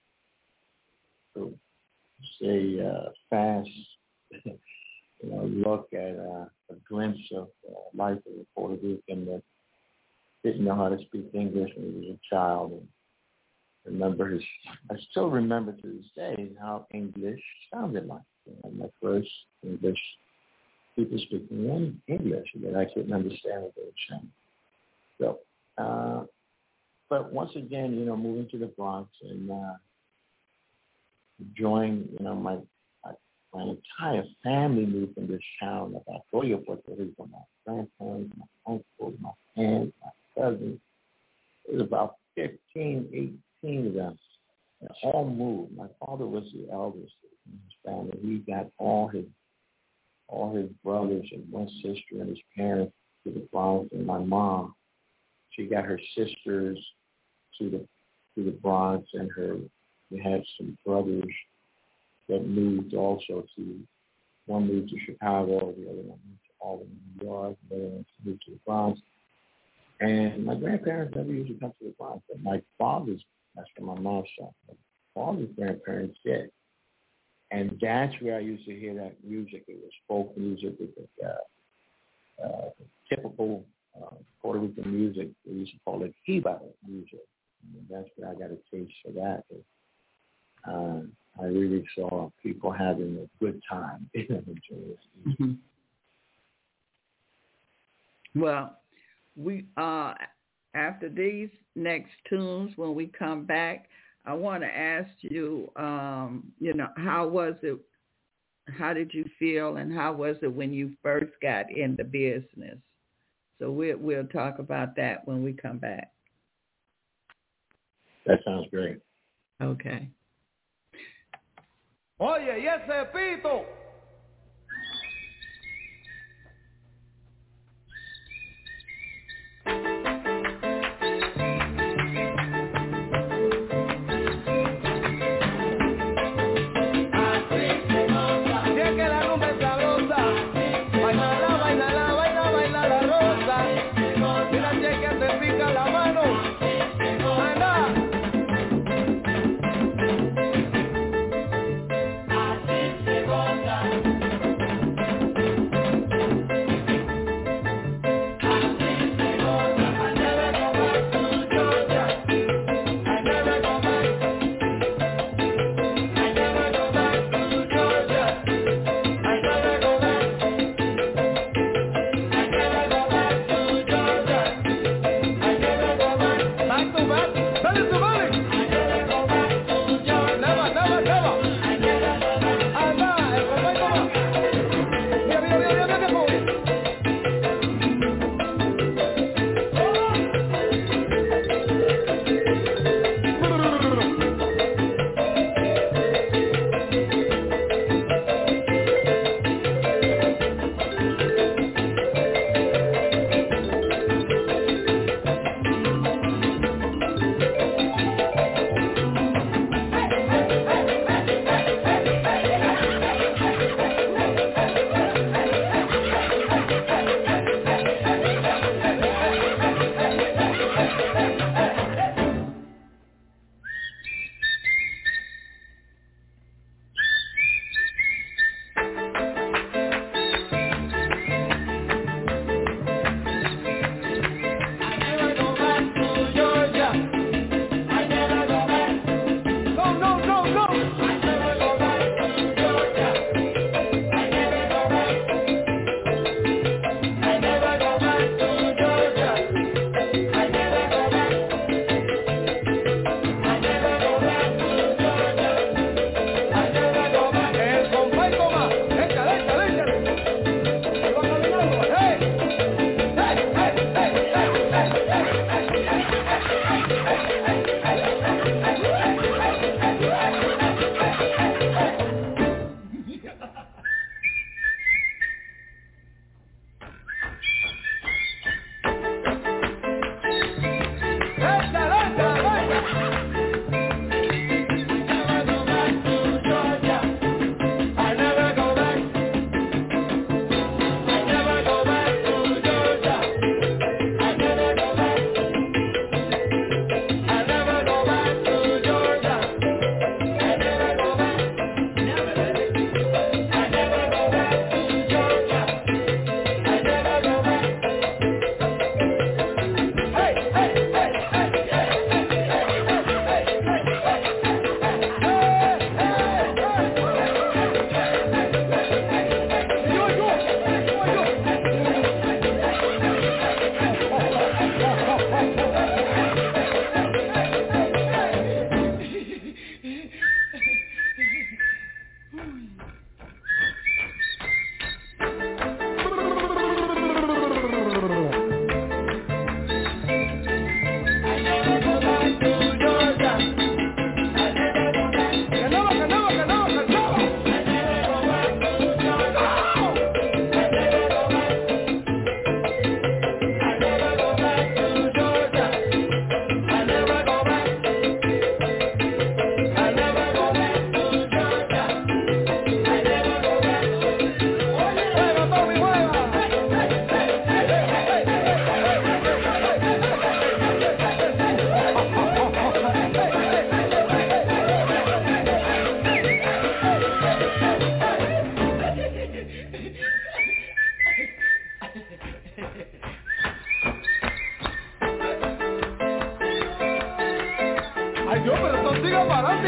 a say, uh, fast, you know, look at uh, a glimpse of uh, life of a Puerto Rican that didn't know how to speak English when he was a child. And remember his, I still remember to this day how English sounded like. You know, my first English, people speaking in English that I couldn't understand what they were saying. So, uh, but once again, you know, moving to the Bronx and uh, enjoying, you know, my, my my entire family moved from this town of Atoya, Puerto Rico. My grandparents, my uncles, my aunts, my cousins. It was about fifteen, eighteen of them. all moved. My father was the eldest in his family. He got all his all his brothers and one sister and his parents to the Bronx, and my mom, she got her sisters to the to the Bronx, and her we had some brothers that moved also to. One moved to Chicago, the other one moved to Albany, New York, the other one moved to the Bronx. And my grandparents never used to come to the Bronx, but my father's, that's from my mom's side, my father's grandparents did. And that's where I used to hear that music. It was folk music. It was uh, uh, typical uh, Puerto Rican music. We used to call it Jiba music. And that's where I got a taste for that. Um, I really saw people having a good time. Mm-hmm. Well, we uh, after these next tunes, when we come back, I want to ask you, um, you know, how was it? How did you feel, and how was it when you first got in the business? So we'll we'll talk about that when we come back. That sounds great. Okay. Oye, y ese pito. Así se goza.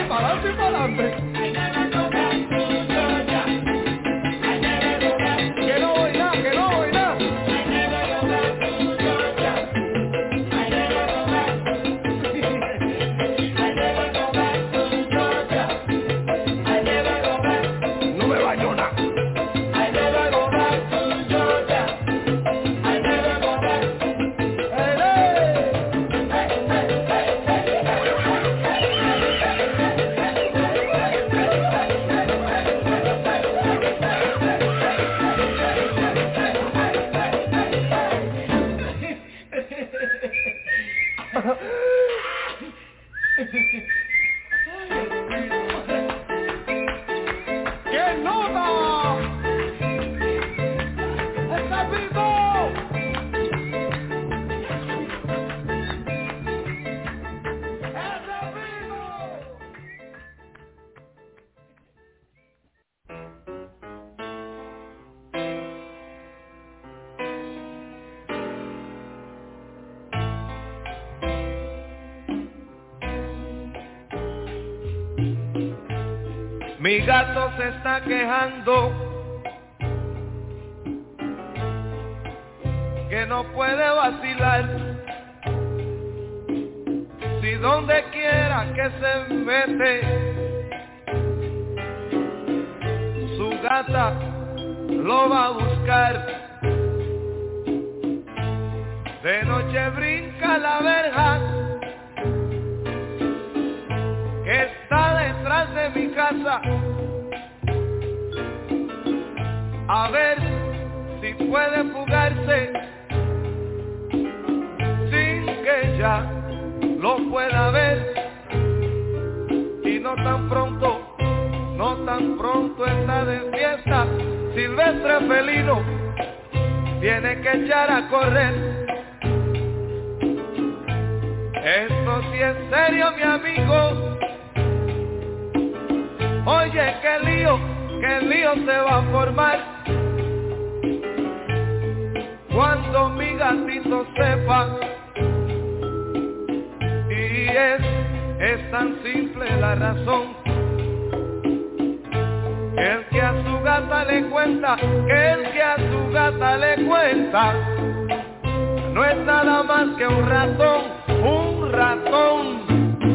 pa'lante y pa'lante. Que no voy nada, que no voy nada. No me baño nada. ¡Qué nota! ¡Está vivo! ¡Está vivo! Mi gato se está quejando que no puede vacilar. Si donde quiera que se mete, su gata lo va a buscar. De noche brinca la verja que está detrás de mi casa, a ver si puede fugarse sin que ya lo pueda ver. Y no tan pronto, no tan pronto está de fiesta, silvestre felino tiene que echar a correr. Esto sí es serio, mi amigo. Oye, qué lío, qué lío se va a formar cuando mi gatito sepa. Y es, es tan simple la razón, que el que a su gata le cuenta, que el que a su gata le cuenta, no es nada más que un ratón, un ratón.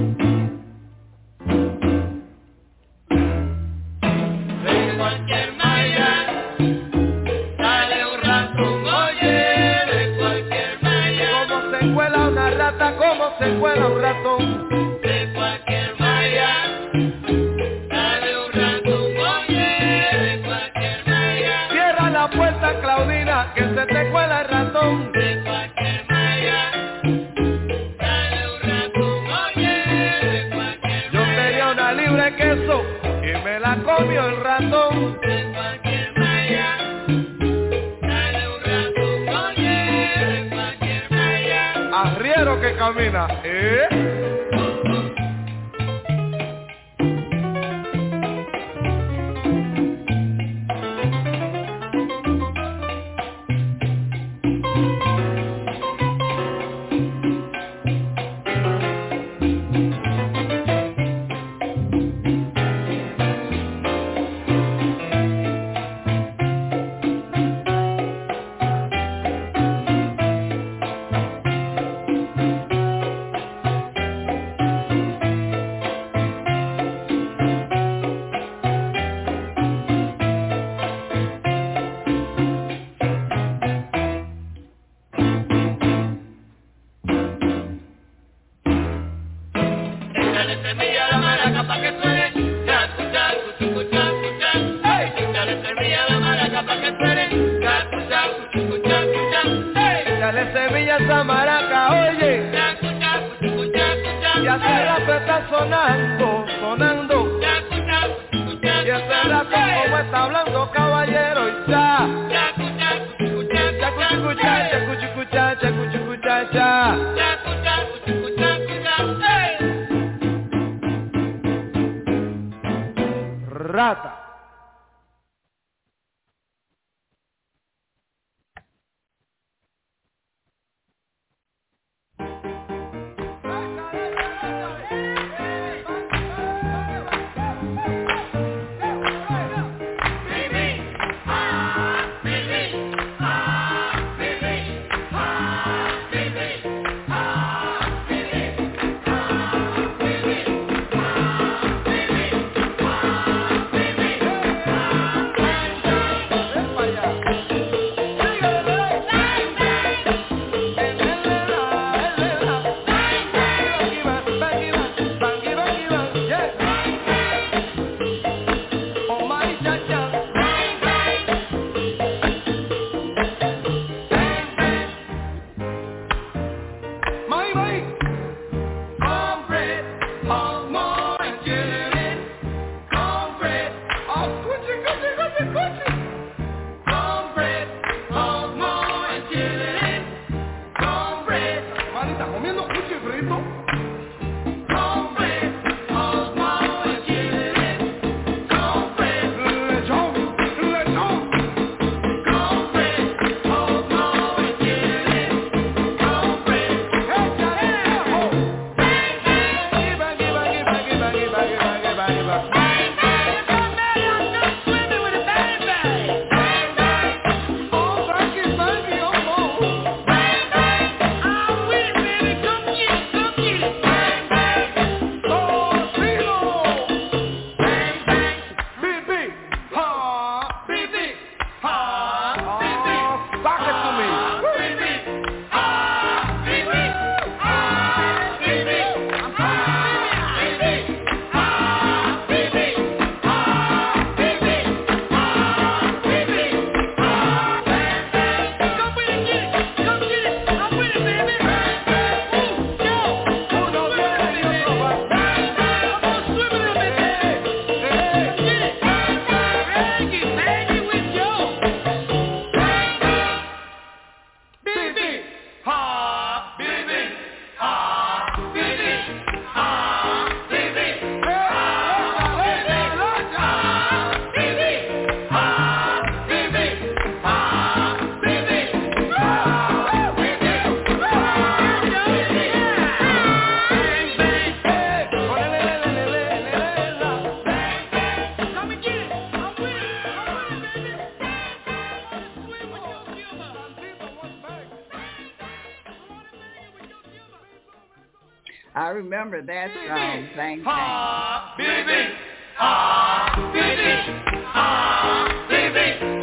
De cualquier malla sale un ratón, oye, de cualquier malla. Como se cuela una rata, como se cuela un ratón. De cualquier malla sale un ratón, oye, de cualquier malla. Cierra la puerta, Claudina, que se te cuela el ratón. De cualquier malla sale un ratón, oye, de cualquier malla. Yo tenía una libre de queso y me la comió el ratón. De cualquier malla sale un ratón, oye, de cualquier malla. Arriero que camina, ¿eh? Dale semilla a esa maraca, oye. Y hace rato está sonando, sonando. Y ese rato como está hablando caballero y ya. Chacuchucucha, chacuchucucha, chacuchucucha, cha. Rata. I remember that song, Bang Bang. Baby, ah, baby, ah, baby,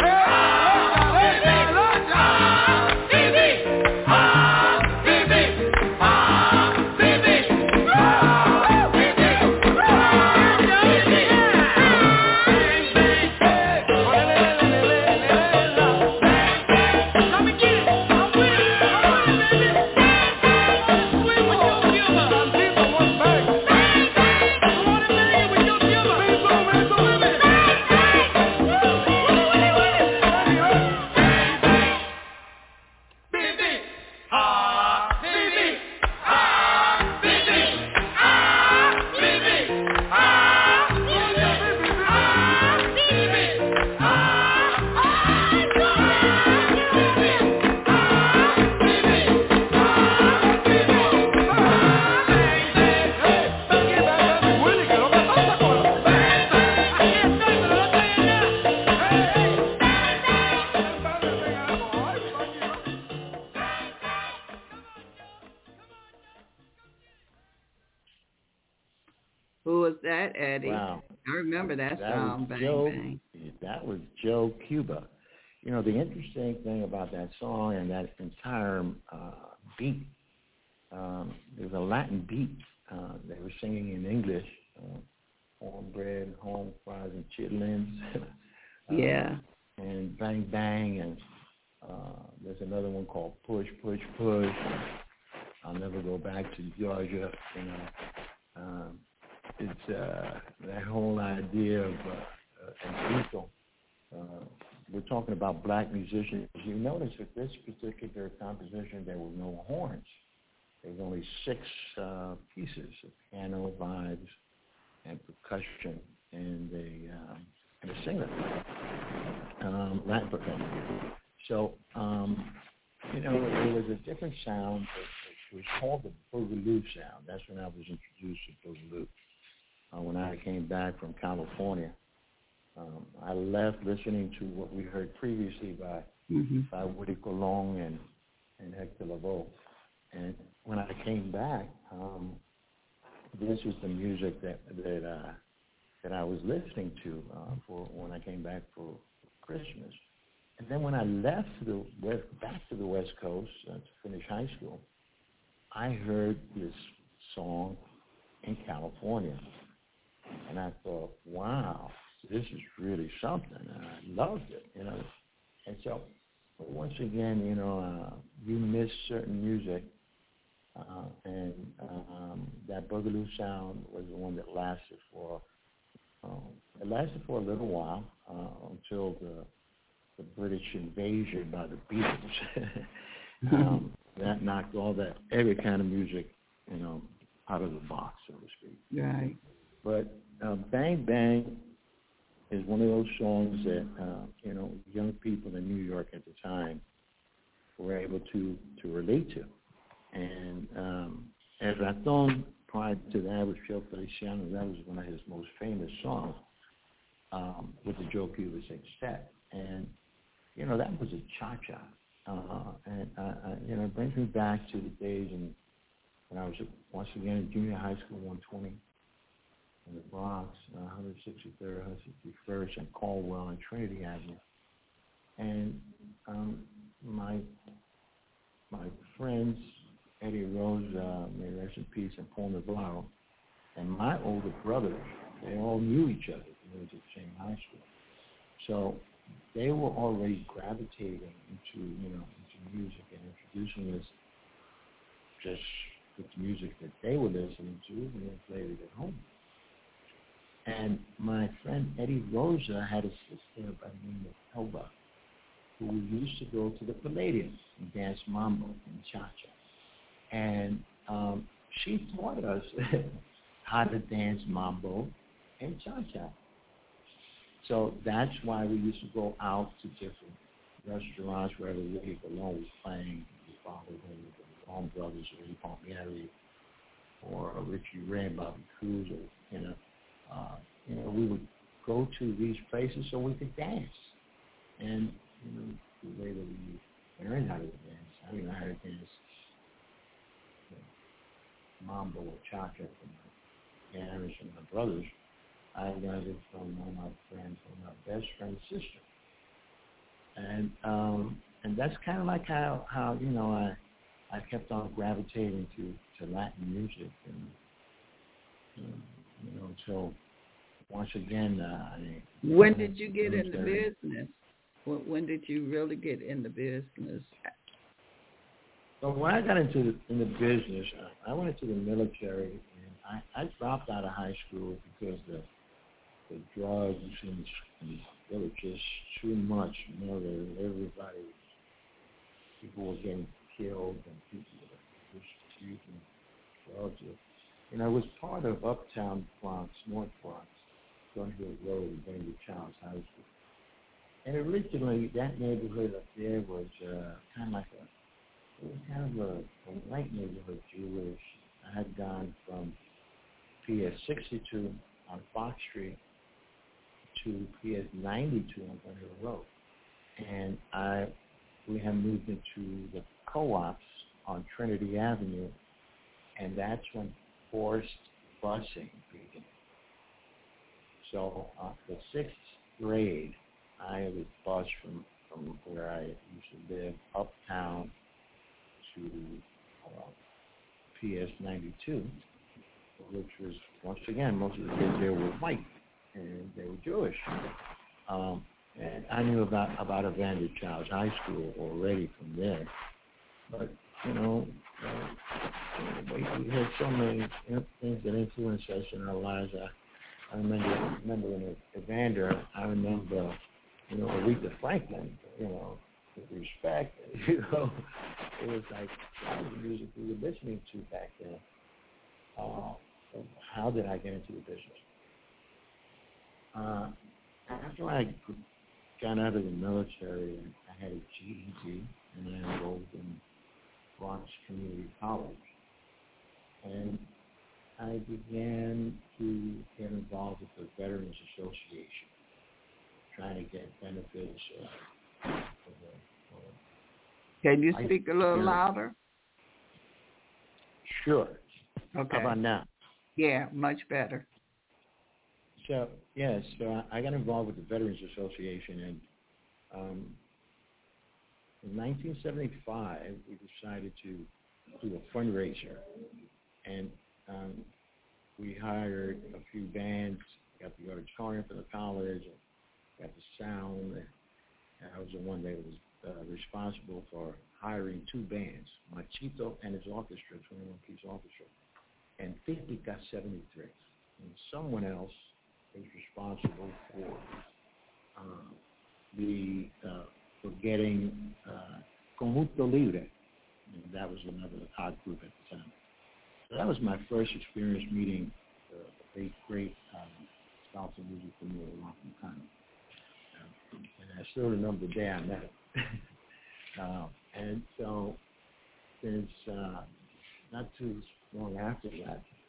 Who was that, Eddie? Wow. I remember that, that song, Bang Joe, Bang. That was Joe Cuba. You know, the interesting thing about that song and that entire uh, beat, um, it was a Latin beat. Uh, they were singing in English, uh, cornbread, home fries, and chitlins. uh, Yeah. And Bang Bang, and uh, there's another one called Push, Push, Push. I'll never go back to Georgia, you know. Um, it's uh, that whole idea of uh, uh, and Beatle. Uh, we're talking about black musicians. You notice that this particular composition, there were no horns. There was only six uh, pieces of piano, vibes, and percussion, and a, um, and a singer, um, Latin percussion. So, um, you know, it was a different sound. It was called the Boogaloo sound. That's when I was introduced to Boogaloo. Uh, when I came back from California, um, I left listening to what we heard previously by mm-hmm. by Woody Colon and, and Hector Lavoe. And when I came back, um, this was the music that that uh, that I was listening to uh, for when I came back for Christmas. And then when I left the west, back to the West Coast uh, to finish high school, I heard this song in California, and I thought, wow, this is really something. And I loved it, you know. And so, once again, you know, uh, you miss certain music, uh, and um, that Boogaloo sound was the one that lasted for, um, it lasted for a little while uh, until the the British invasion by the Beatles. um, that knocked all that, every kind of music, you know, out of the box, so to speak. Right. But uh, Bang Bang is one of those songs that, uh, you know, young people in New York at the time were able to, to relate to. And um, El Ratón prior to that was Joe Feliciano. That was one of his most famous songs um, with the Joe Cuba Sextet. And, you know, that was a cha-cha. Uh, and, uh, uh, you know, it brings me back to the days in, when I was, once again, in junior high school, one twenty, in the Bronx, uh, one sixty-third, one sixty-first, and Caldwell and Trinity Avenue. And um, my my friends, Eddie Rose, uh, may rest in peace, and Paul Navarro, and my older brothers, they all knew each other. They went to the same high school. So they were already gravitating into, you know, into music and introducing us just with the music that they were listening to, and they played it at home. And my friend Eddie Rosa had a sister by the name of Elba, who used to go to the Palladium and dance mambo and cha-cha. And um, she taught us how to dance mambo and cha-cha. So that's why we used to go out to different restaurants wherever Willie Colon was playing. We followed him with the Long Brothers or Eddie Palmieri or Richie Ray and Bobby Cruz, or, you know. Uh, you know, we would go to these places so we could dance. And, you know, the way that we learned how to dance, I didn't know how to dance you know, mambo or cha-cha from my parents and my brothers. I learned it from one of my friends, from my best friend's sister. And um, and that's kind of like how, how you know, I I kept on gravitating to, to Latin music. And, um, You know, so once again, uh, I, when did you get in the business? When, when did you really get in the business? So when I got into the, in the business, I, I went into the military, and I, I dropped out of high school because the the drugs and, and they were just too much. You know, they, everybody, people were getting killed, and people were just using drugs. And I was part of Uptown Bronx, North Bronx, Gunhill Road, and Bainbridge Child's High School. And originally, that neighborhood up there was uh, kind of like a, it was kind of a, a white neighborhood, Jewish. I had gone from P S sixty-two on Fox Street to P S ninety-two on Gunhill Road. And I, we had moved into the co-ops on Trinity Avenue, and that's when forced busing began. So uh, the sixth grade, I was bused from, from where I used to live uptown to uh, P S ninety-two, which was, once again, most of the kids there were white, and they were Jewish. Um, and I knew about, about Evander Childs High School already from there. But, you know, uh, we, we had so many you know, things that influenced us in our lives. I, I remember, remember in Evander, I remember, you know, Aretha Franklin, you know, with respect, you know, it was like, that was the music we were listening to back then. Uh, so how did I get into the business? Uh, after I got out of the military, I had a G E D, and I enrolled in Bronx Community College. And I began to get involved with the Veterans Association, trying to get benefits. Uh, for the, for Can you speak a little louder? Sure. Okay. How about now? Yeah, much better. So, yes, so I got involved with the Veterans Association, and um, in nineteen seventy-five, we decided to do a fundraiser, and um, we hired a few bands, got the auditorium for the college, and got the sound, and I was the one that was uh, responsible for hiring two bands, Machito and his orchestra, twenty-one piece orchestra, and Fitica seventy-three, and someone else was responsible for uh, the uh, for getting uh, Conjunto Libre, and that was another odd group at the time. So that was my first experience meeting uh, a great, great um, salsa music from the Moroccan time. Uh, and I still remember the day I met him. uh, and so, since uh, not too long after that,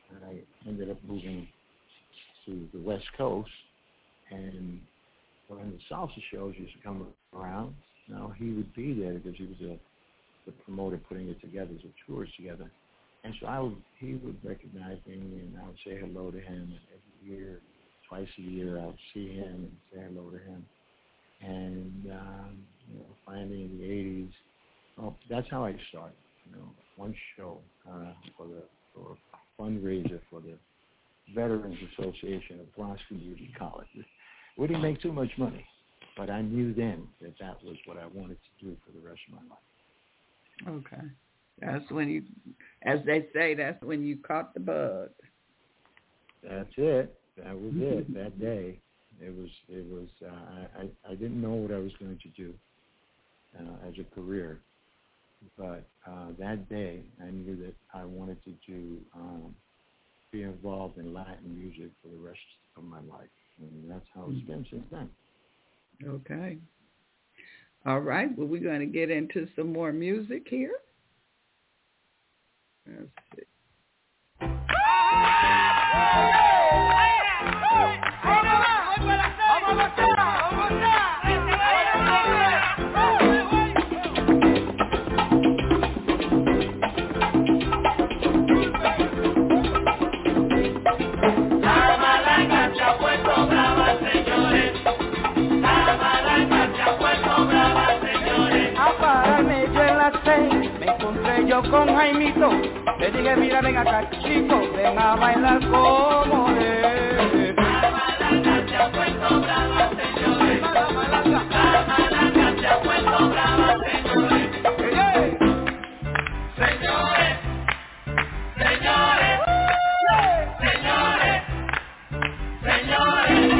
and I ended up moving to the West Coast. And when the salsa shows used to come around, now he would be there because he was a the promoter putting it together, the tours together. And so I would, he would recognize me, and I would say hello to him. And every year, twice a year, I would see him and say hello to him. And um, you know, finally in the eighties, oh, that's how I started. You know, one show uh, for the for a fundraiser for the Veterans Association of Bronx Community College. We didn't make too much money, but I knew then that that was what I wanted to do for the rest of my life. Okay. That's when you, as they say, that's when you caught the bug. That's it. That was it. That day, it was. It was. Uh, I. I didn't know what I was going to do uh, as a career, but uh, that day, I knew that I wanted to do um, be involved in Latin music for the rest of my life, and that's how it's been since then. Okay. All right. Well, we're going to get into some more music here. Let's see. Yo con Jaimito le dije, mira, ven acá, chico, ven a bailar como él. La malanga se ha puesto brava, señores. La malanga se ha puesto brava, señores. Señores, señores, señores, señores.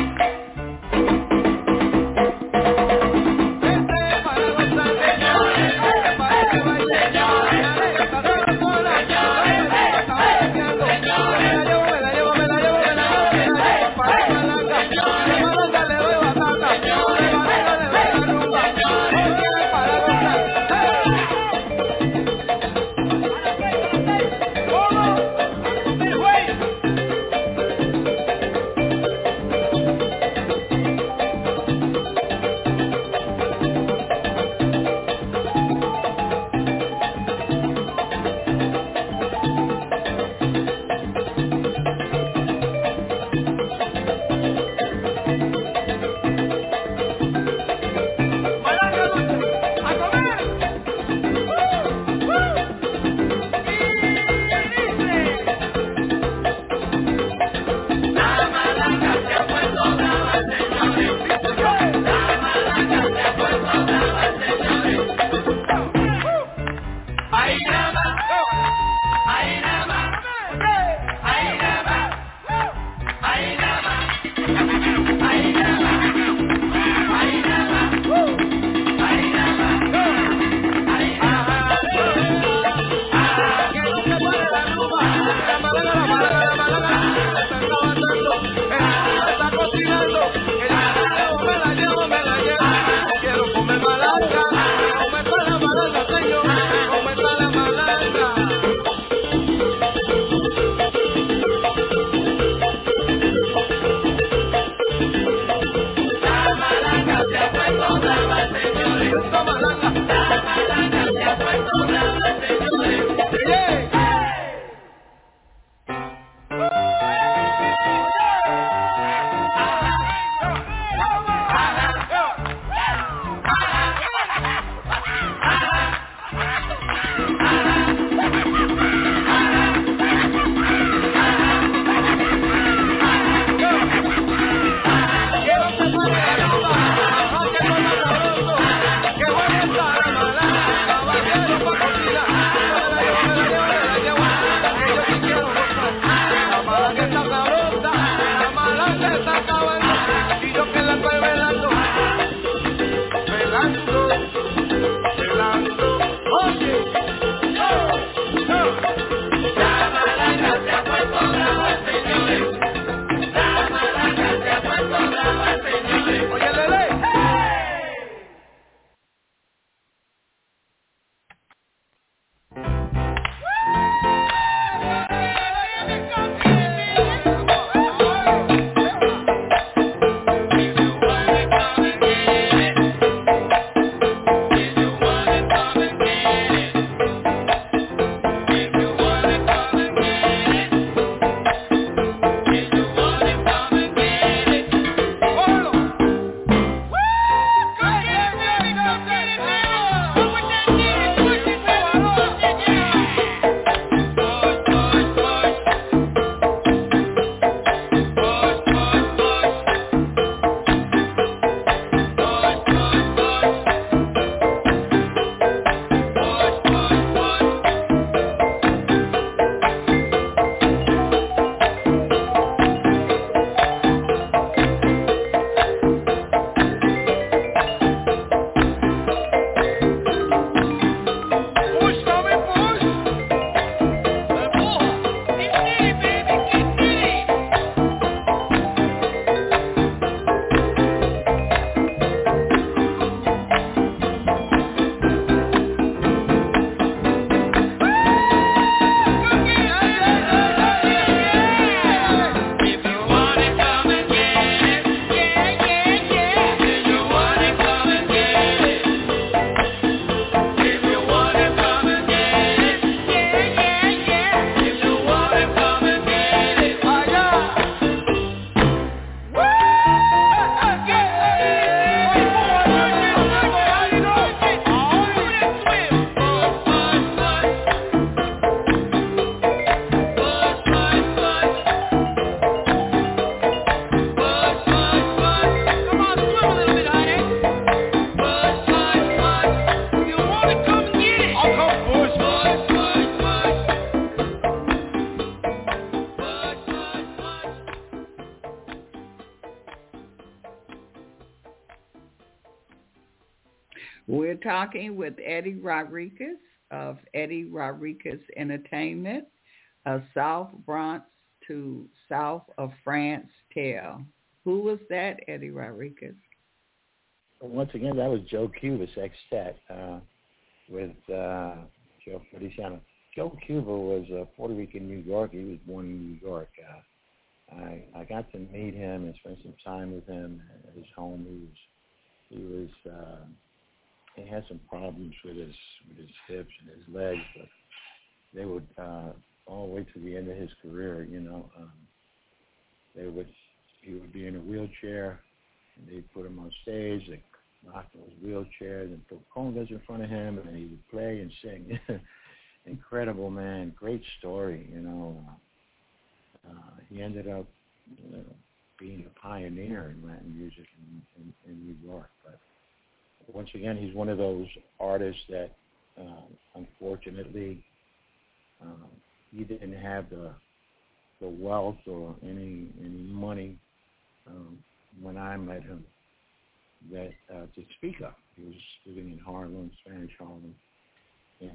We're talking with Eddie Rodriguez of Eddie Rodriguez Entertainment, a South Bronx to South of France tale. Who was that, Eddie Rodriguez? Once again, that was Joe Cuba Sextet uh, with uh, Joe Feliciano. Joe Cuba was uh, Puerto Rican New York. He was born in New York. Uh, I I got to meet him and spend some time with him at his home. He was he was uh, he had some problems with his with his hips and his legs, but they would uh, all the way to the end of his career. You know, um, they would he would be in a wheelchair. And they'd put him on stage, they'd lock those wheelchairs and put congas in front of him, and he would play and sing. Incredible, man. Great story, you know. Uh, he ended up you know, being a pioneer in Latin music in, in, in New York. But once again, he's one of those artists that, uh, unfortunately, uh, he didn't have the the wealth or any any money um, when I met him that uh, to speak of. He was living in Harlem, Spanish Harlem, in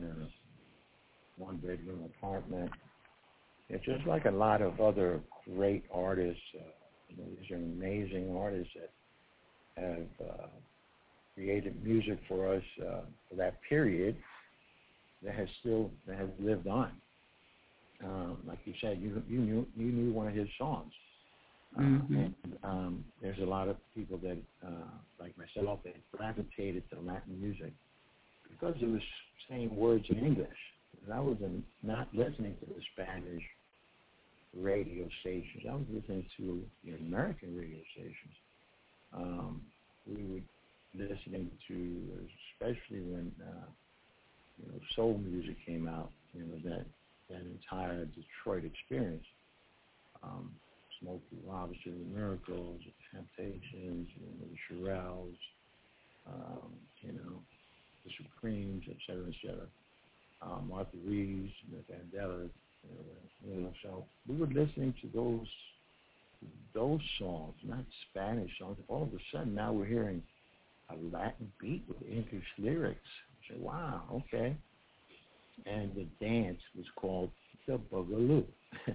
a one-bedroom apartment. It's just like a lot of other great artists. Uh, you know, these are amazing artists that have uh, created music for us uh, for that period that has still that has lived on. Um, like you said, you you knew you knew one of his songs. Mm-hmm. Uh, and, um, there's a lot of people that, uh, like myself, that gravitated to Latin music because it was saying words in English. I was in, not listening to the Spanish radio stations. I was listening to the American radio stations. Um, we were listening to, especially when uh, you know soul music came out. You know that that entire Detroit experience. Um, Smokey Robinson, the Miracles, the Temptations, you know, the Shirelles, um, you know, the Supremes, et cetera, et cetera. Um, Martha Reeves, the Vandellas, you know, so we were listening to those those songs, not Spanish songs. All of a sudden, now we're hearing a Latin beat with English lyrics. I said, wow, okay. And the dance was called the Boogaloo.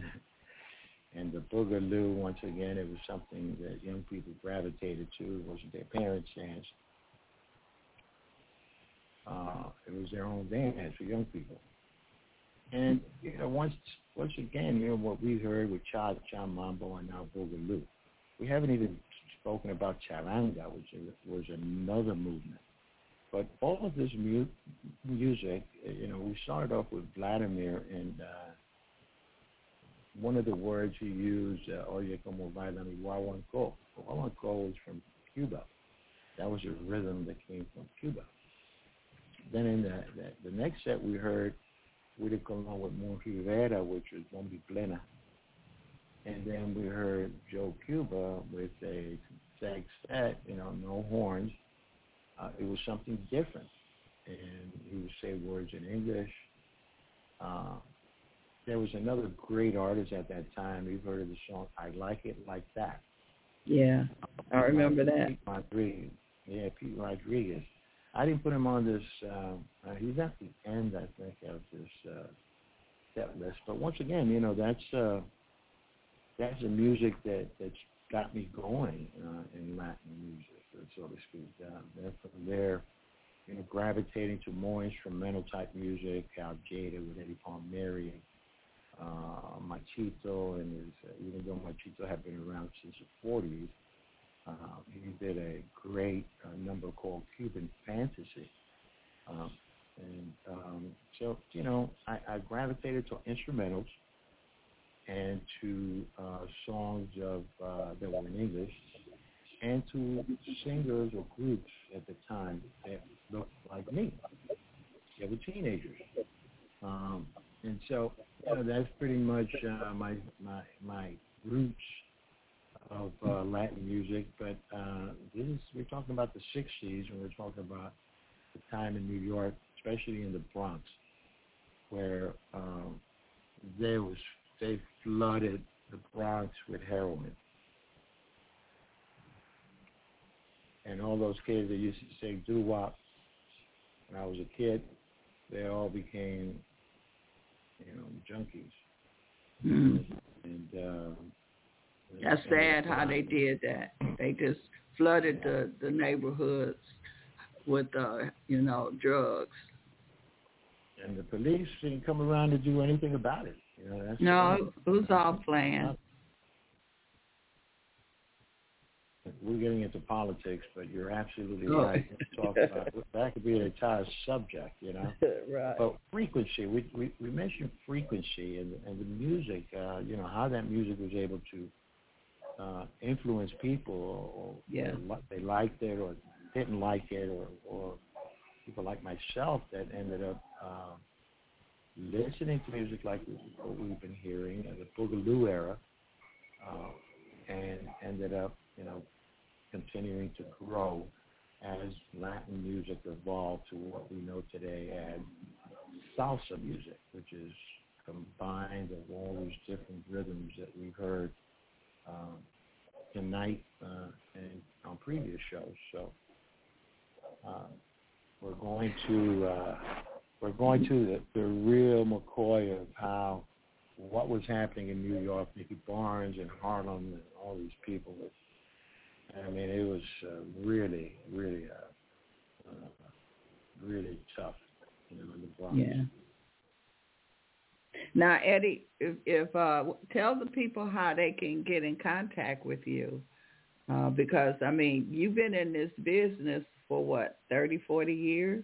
And the Boogaloo, once again, it was something that young people gravitated to. It wasn't their parents' dance. Uh, it was their own dance for young people. And, you know, once once again, you know, what we heard with Cha-Cha, Mambo, and now Boogaloo. We haven't even spoken about Charanga, which was another movement. But all of this mu- music, you know, we started off with Vladimir, and uh, one of the words he used, uh, Oye como baila mi guaguancó. Guaguancó is from Cuba. That was a rhythm that came from Cuba. Then in the, the, the next set we heard Willie Colon with Mon Rivera, which was Bombi Plena. And then we heard Joe Cuba with a sextet, you know, no horns. Uh, it was something different. And he would say words in English. Uh, There was another great artist at that time. You've heard of the song "I Like It Like That." Yeah, I remember that. Pete Rodriguez. Yeah, Pete Rodriguez. I didn't put him on this. Uh, uh, he's at the end, I think, of this uh, set list. But once again, you know, that's uh, that's the music that that's got me going uh, in Latin music, so to speak. Uh, then from there, you know, gravitating to more instrumental type music. Al Jada with Eddie Palmieri. Uh, Machito, and his, uh, even though Machito had been around since the forties, uh, he did a great uh, number called Cuban Fantasy. Um, and um, so, you know, I, I gravitated to instrumentals and to uh, songs of uh, that were in English, and to singers or groups at the time that looked like me. They were teenagers. Um, and so, you know, that's pretty much uh, my my my roots of uh, Latin music. But uh, this is, we're talking about the sixties, and we're talking about the time in New York, especially in the Bronx, where um, there was they flooded the Bronx with heroin, and all those kids that used to say doo-wop, when I was a kid, they all became, you know, junkies. Mm. And uh, that's sad how they did that. They just flooded the, the neighborhoods with, uh, you know, drugs. And the police didn't come around to do anything about it. You know, that's no, it was all planned. We're getting into politics, but you're absolutely oh. right. Talk about that could be an entire subject, you know. Right. But frequency, we we, we mentioned frequency and and the music. Uh, you know how that music was able to uh, influence people, or, yeah. or they liked it or didn't like it, or, or people like myself that ended up uh, listening to music like what we've been hearing in the Boogaloo era, uh, and ended up, you know, continuing to grow as Latin music evolved to what we know today as salsa music, which is combined of all these different rhythms that we've heard um, tonight uh, and on previous shows. So uh, we're going to uh, we're going to the, the real McCoy of how what was happening in New York, Nicky Barnes and Harlem and all these people. I mean, it was uh, really, really, uh, uh, really tough, you know, in the Bronx. Yeah. Now, Eddie, if, if uh, tell the people how they can get in contact with you, uh, because I mean, you've been in this business for what, thirty, forty years?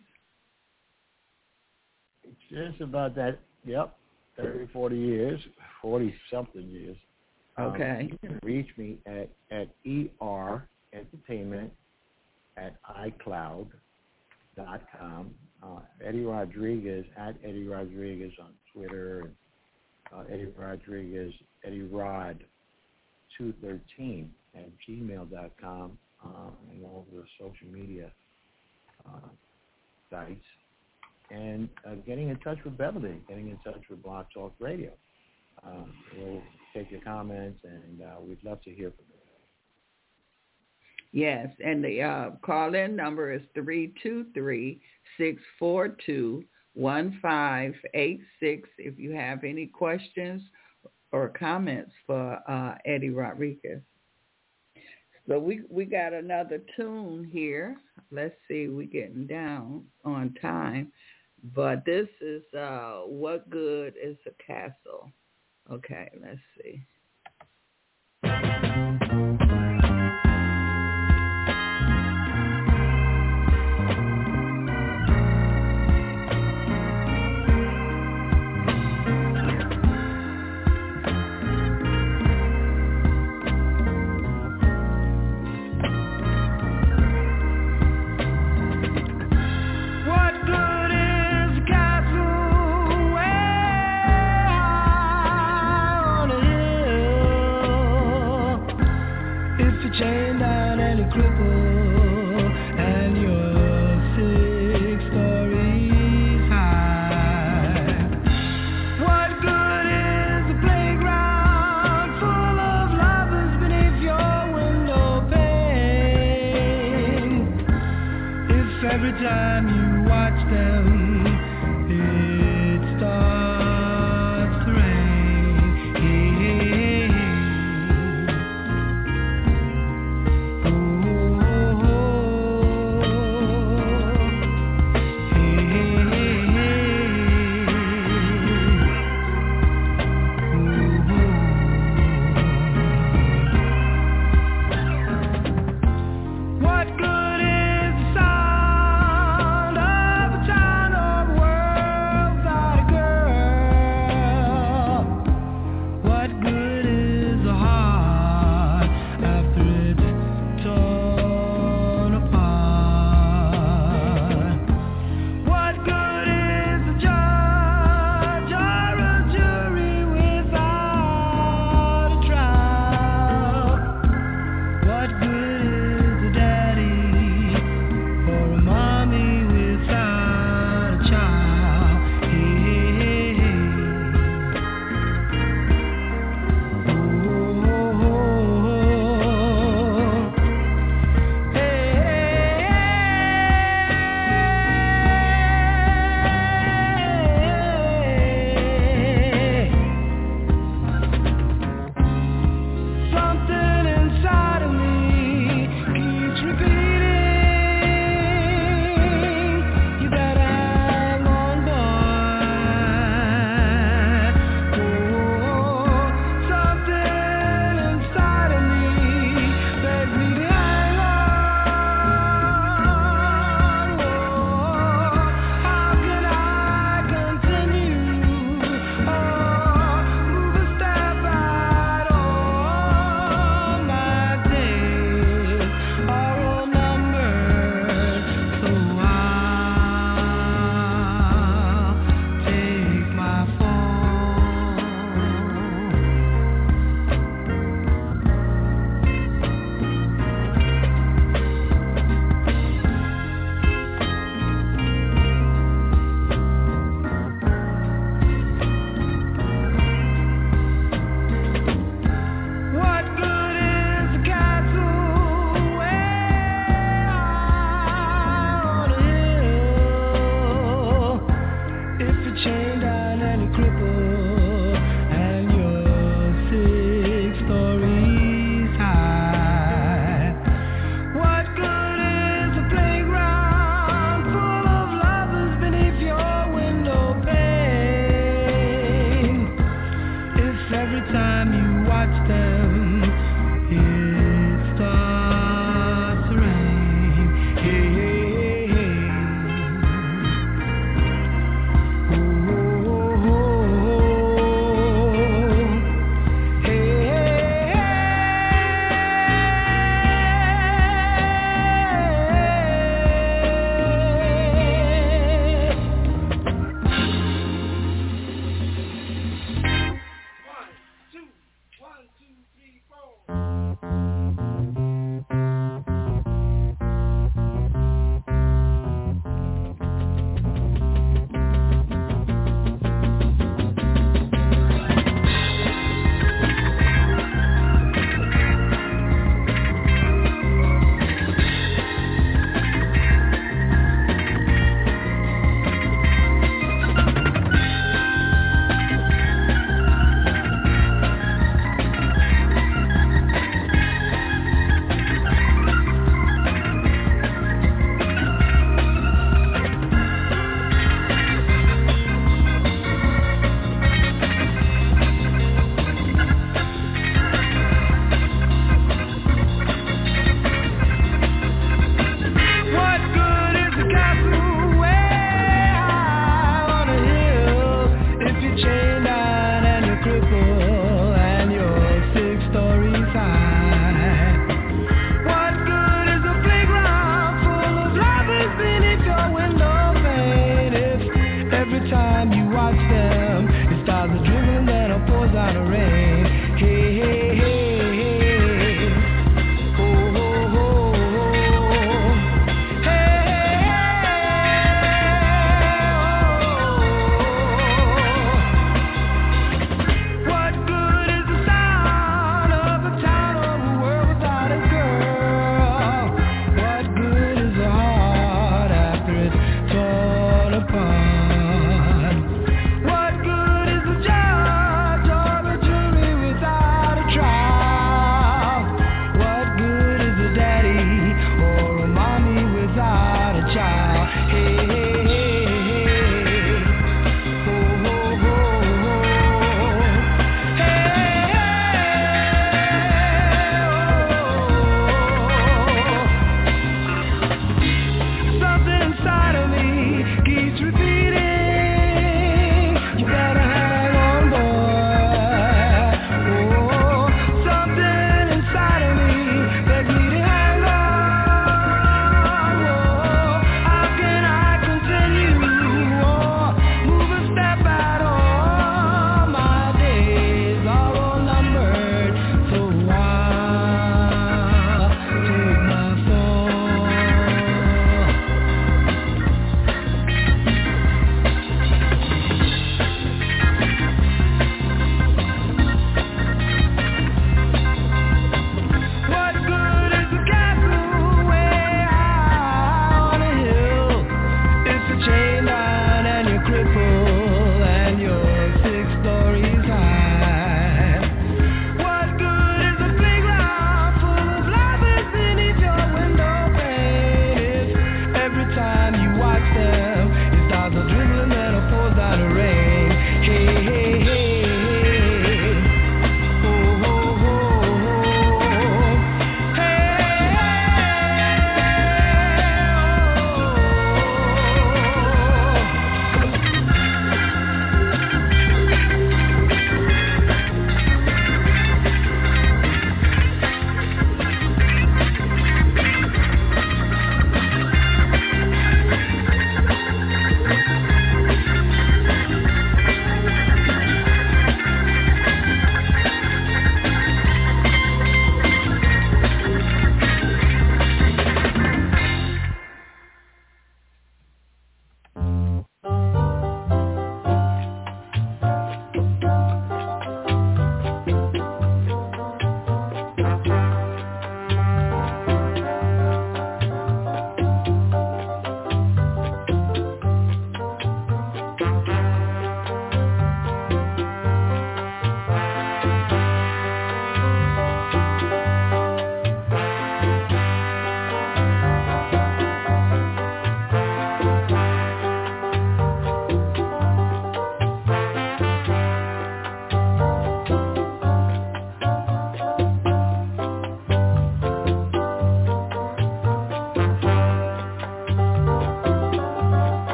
It's just about that. Yep, thirty, forty years, forty something years. Okay. Um, you can reach me at, at E R Entertainment at iCloud dot com. Uh, Eddie Rodriguez at Eddie Rodriguez on Twitter, and uh, Eddie Rodriguez, Eddie Rod two thirteen at gmail dot com, um, and all the social media uh, sites. And uh, getting in touch with Beverly, getting in touch with Blog Talk Radio. Um, we'll take your comments, and uh, we'd love to hear from you. Yes, and the uh, call-in number is three two three, six four two, one five eight six if you have any questions or comments for uh, Eddie Rodriguez. So we we got another tune here. Let's see, we're getting down on time. But this is uh, What Good is a Castle? Okay, let's see. Chain down and a cripple, and you're six stories high. What good is a playground full of lovers beneath your window pane if every time you watch them it starts to rain? Hey, what good is the sound of a child?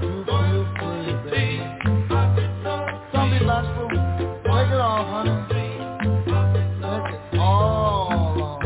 you feel free, baby. Don't be bashful. Take it off, honey. Take it all off.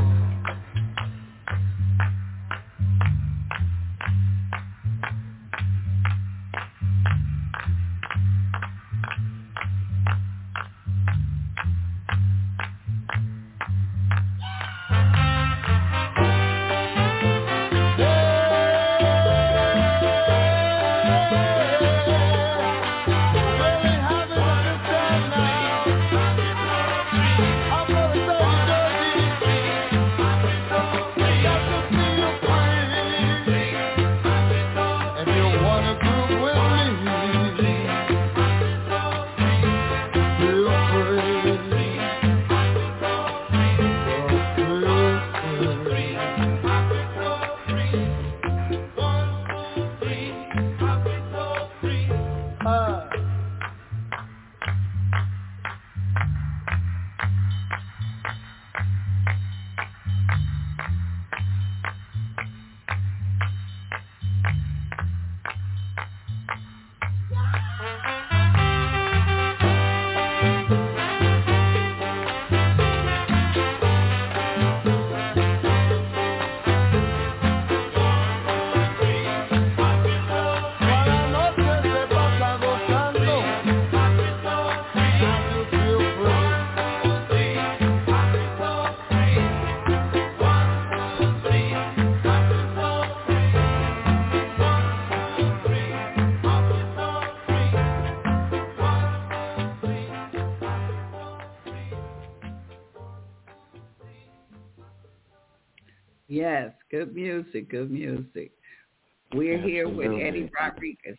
Yes, good music, good music. We're Absolutely. here with Eddie Rodriguez.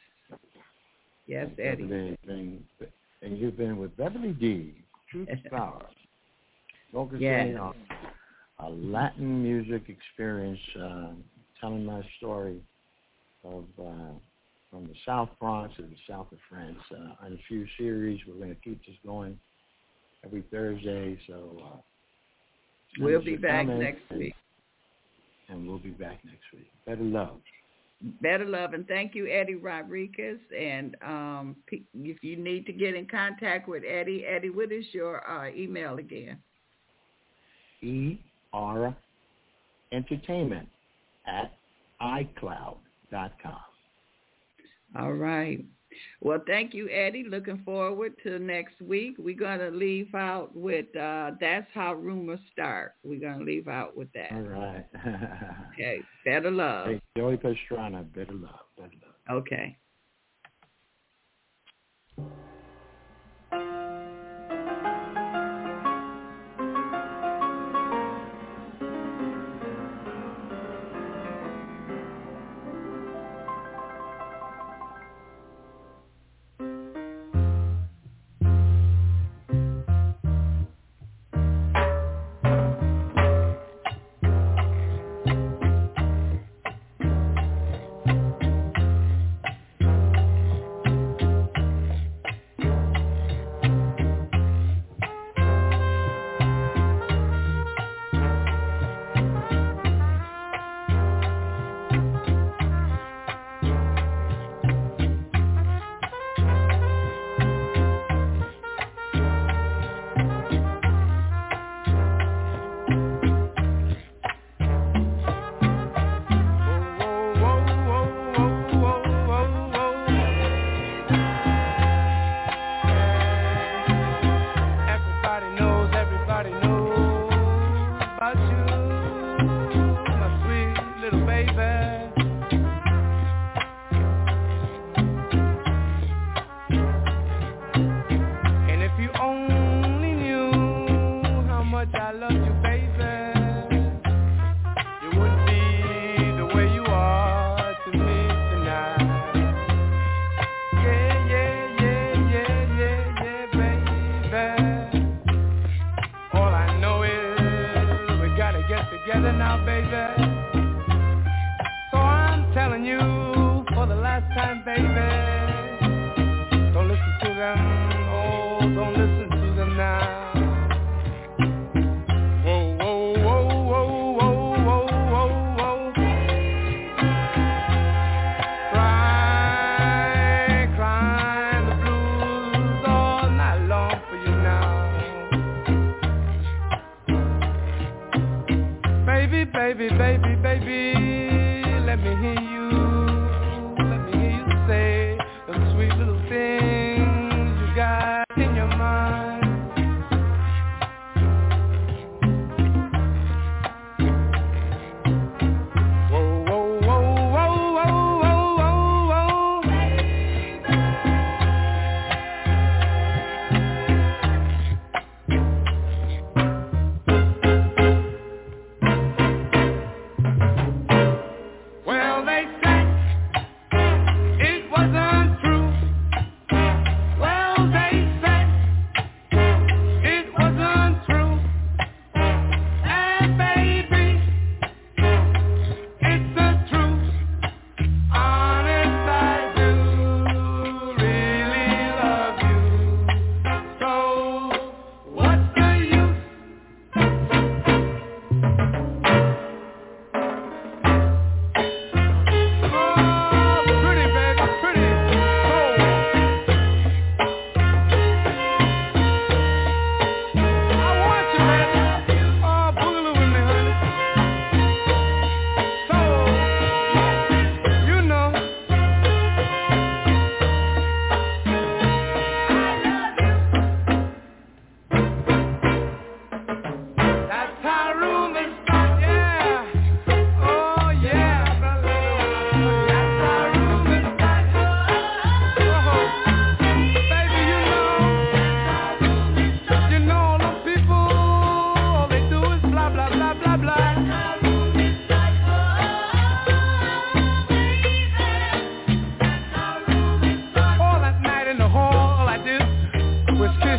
Yes, Eddie. Been, and you've been with Beverly D, Truth to Power, focusing yes. on a Latin music experience, uh, telling my story of uh, from the South Bronx to the south of France. Uh, on a few series, we're going to keep this going every Thursday. So uh, we'll be back next and, week. And we'll be back next week. Better love. Better love. And thank you, Eddie Rodriguez. And um, if you need to get in contact with Eddie, Eddie, what is your uh, email again? E R Entertainment at iCloud dot com. All right. Well, thank you, Eddie. Looking forward to next week. We're going to leave out with uh, That's How Rumors Start. We're going to leave out with that. All right. Okay. Better love. Hey, Joey Pastrana, better love. Better love. Okay.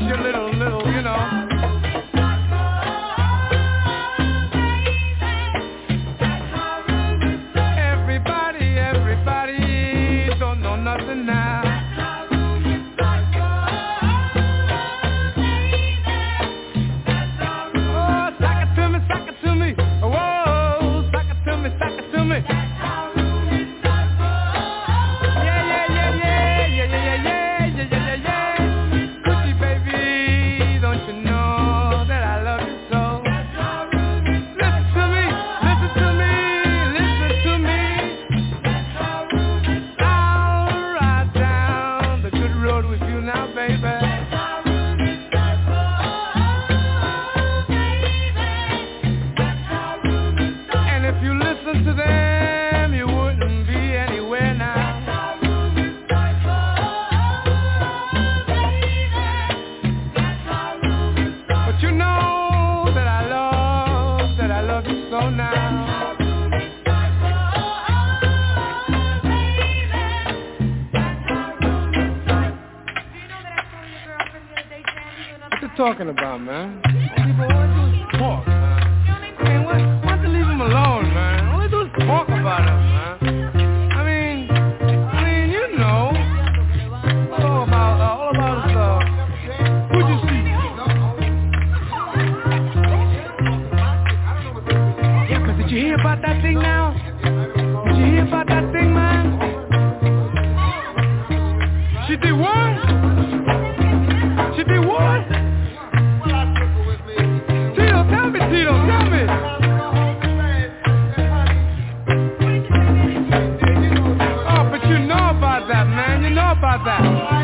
your little, little, you know. Everybody, everybody don't know nothing now. Talking about, man. People always do is talk, man. I mean, why, why don't you leave them alone, man? All they do is talk about them, man. I mean, I mean, you know, all about, uh, all about is, uh, who'd you see? Yeah, but did you hear about that thing now? Did you hear about that thing, man? She did what? She did what? Tito, tell me. Oh, but you know about that, man. You know about that.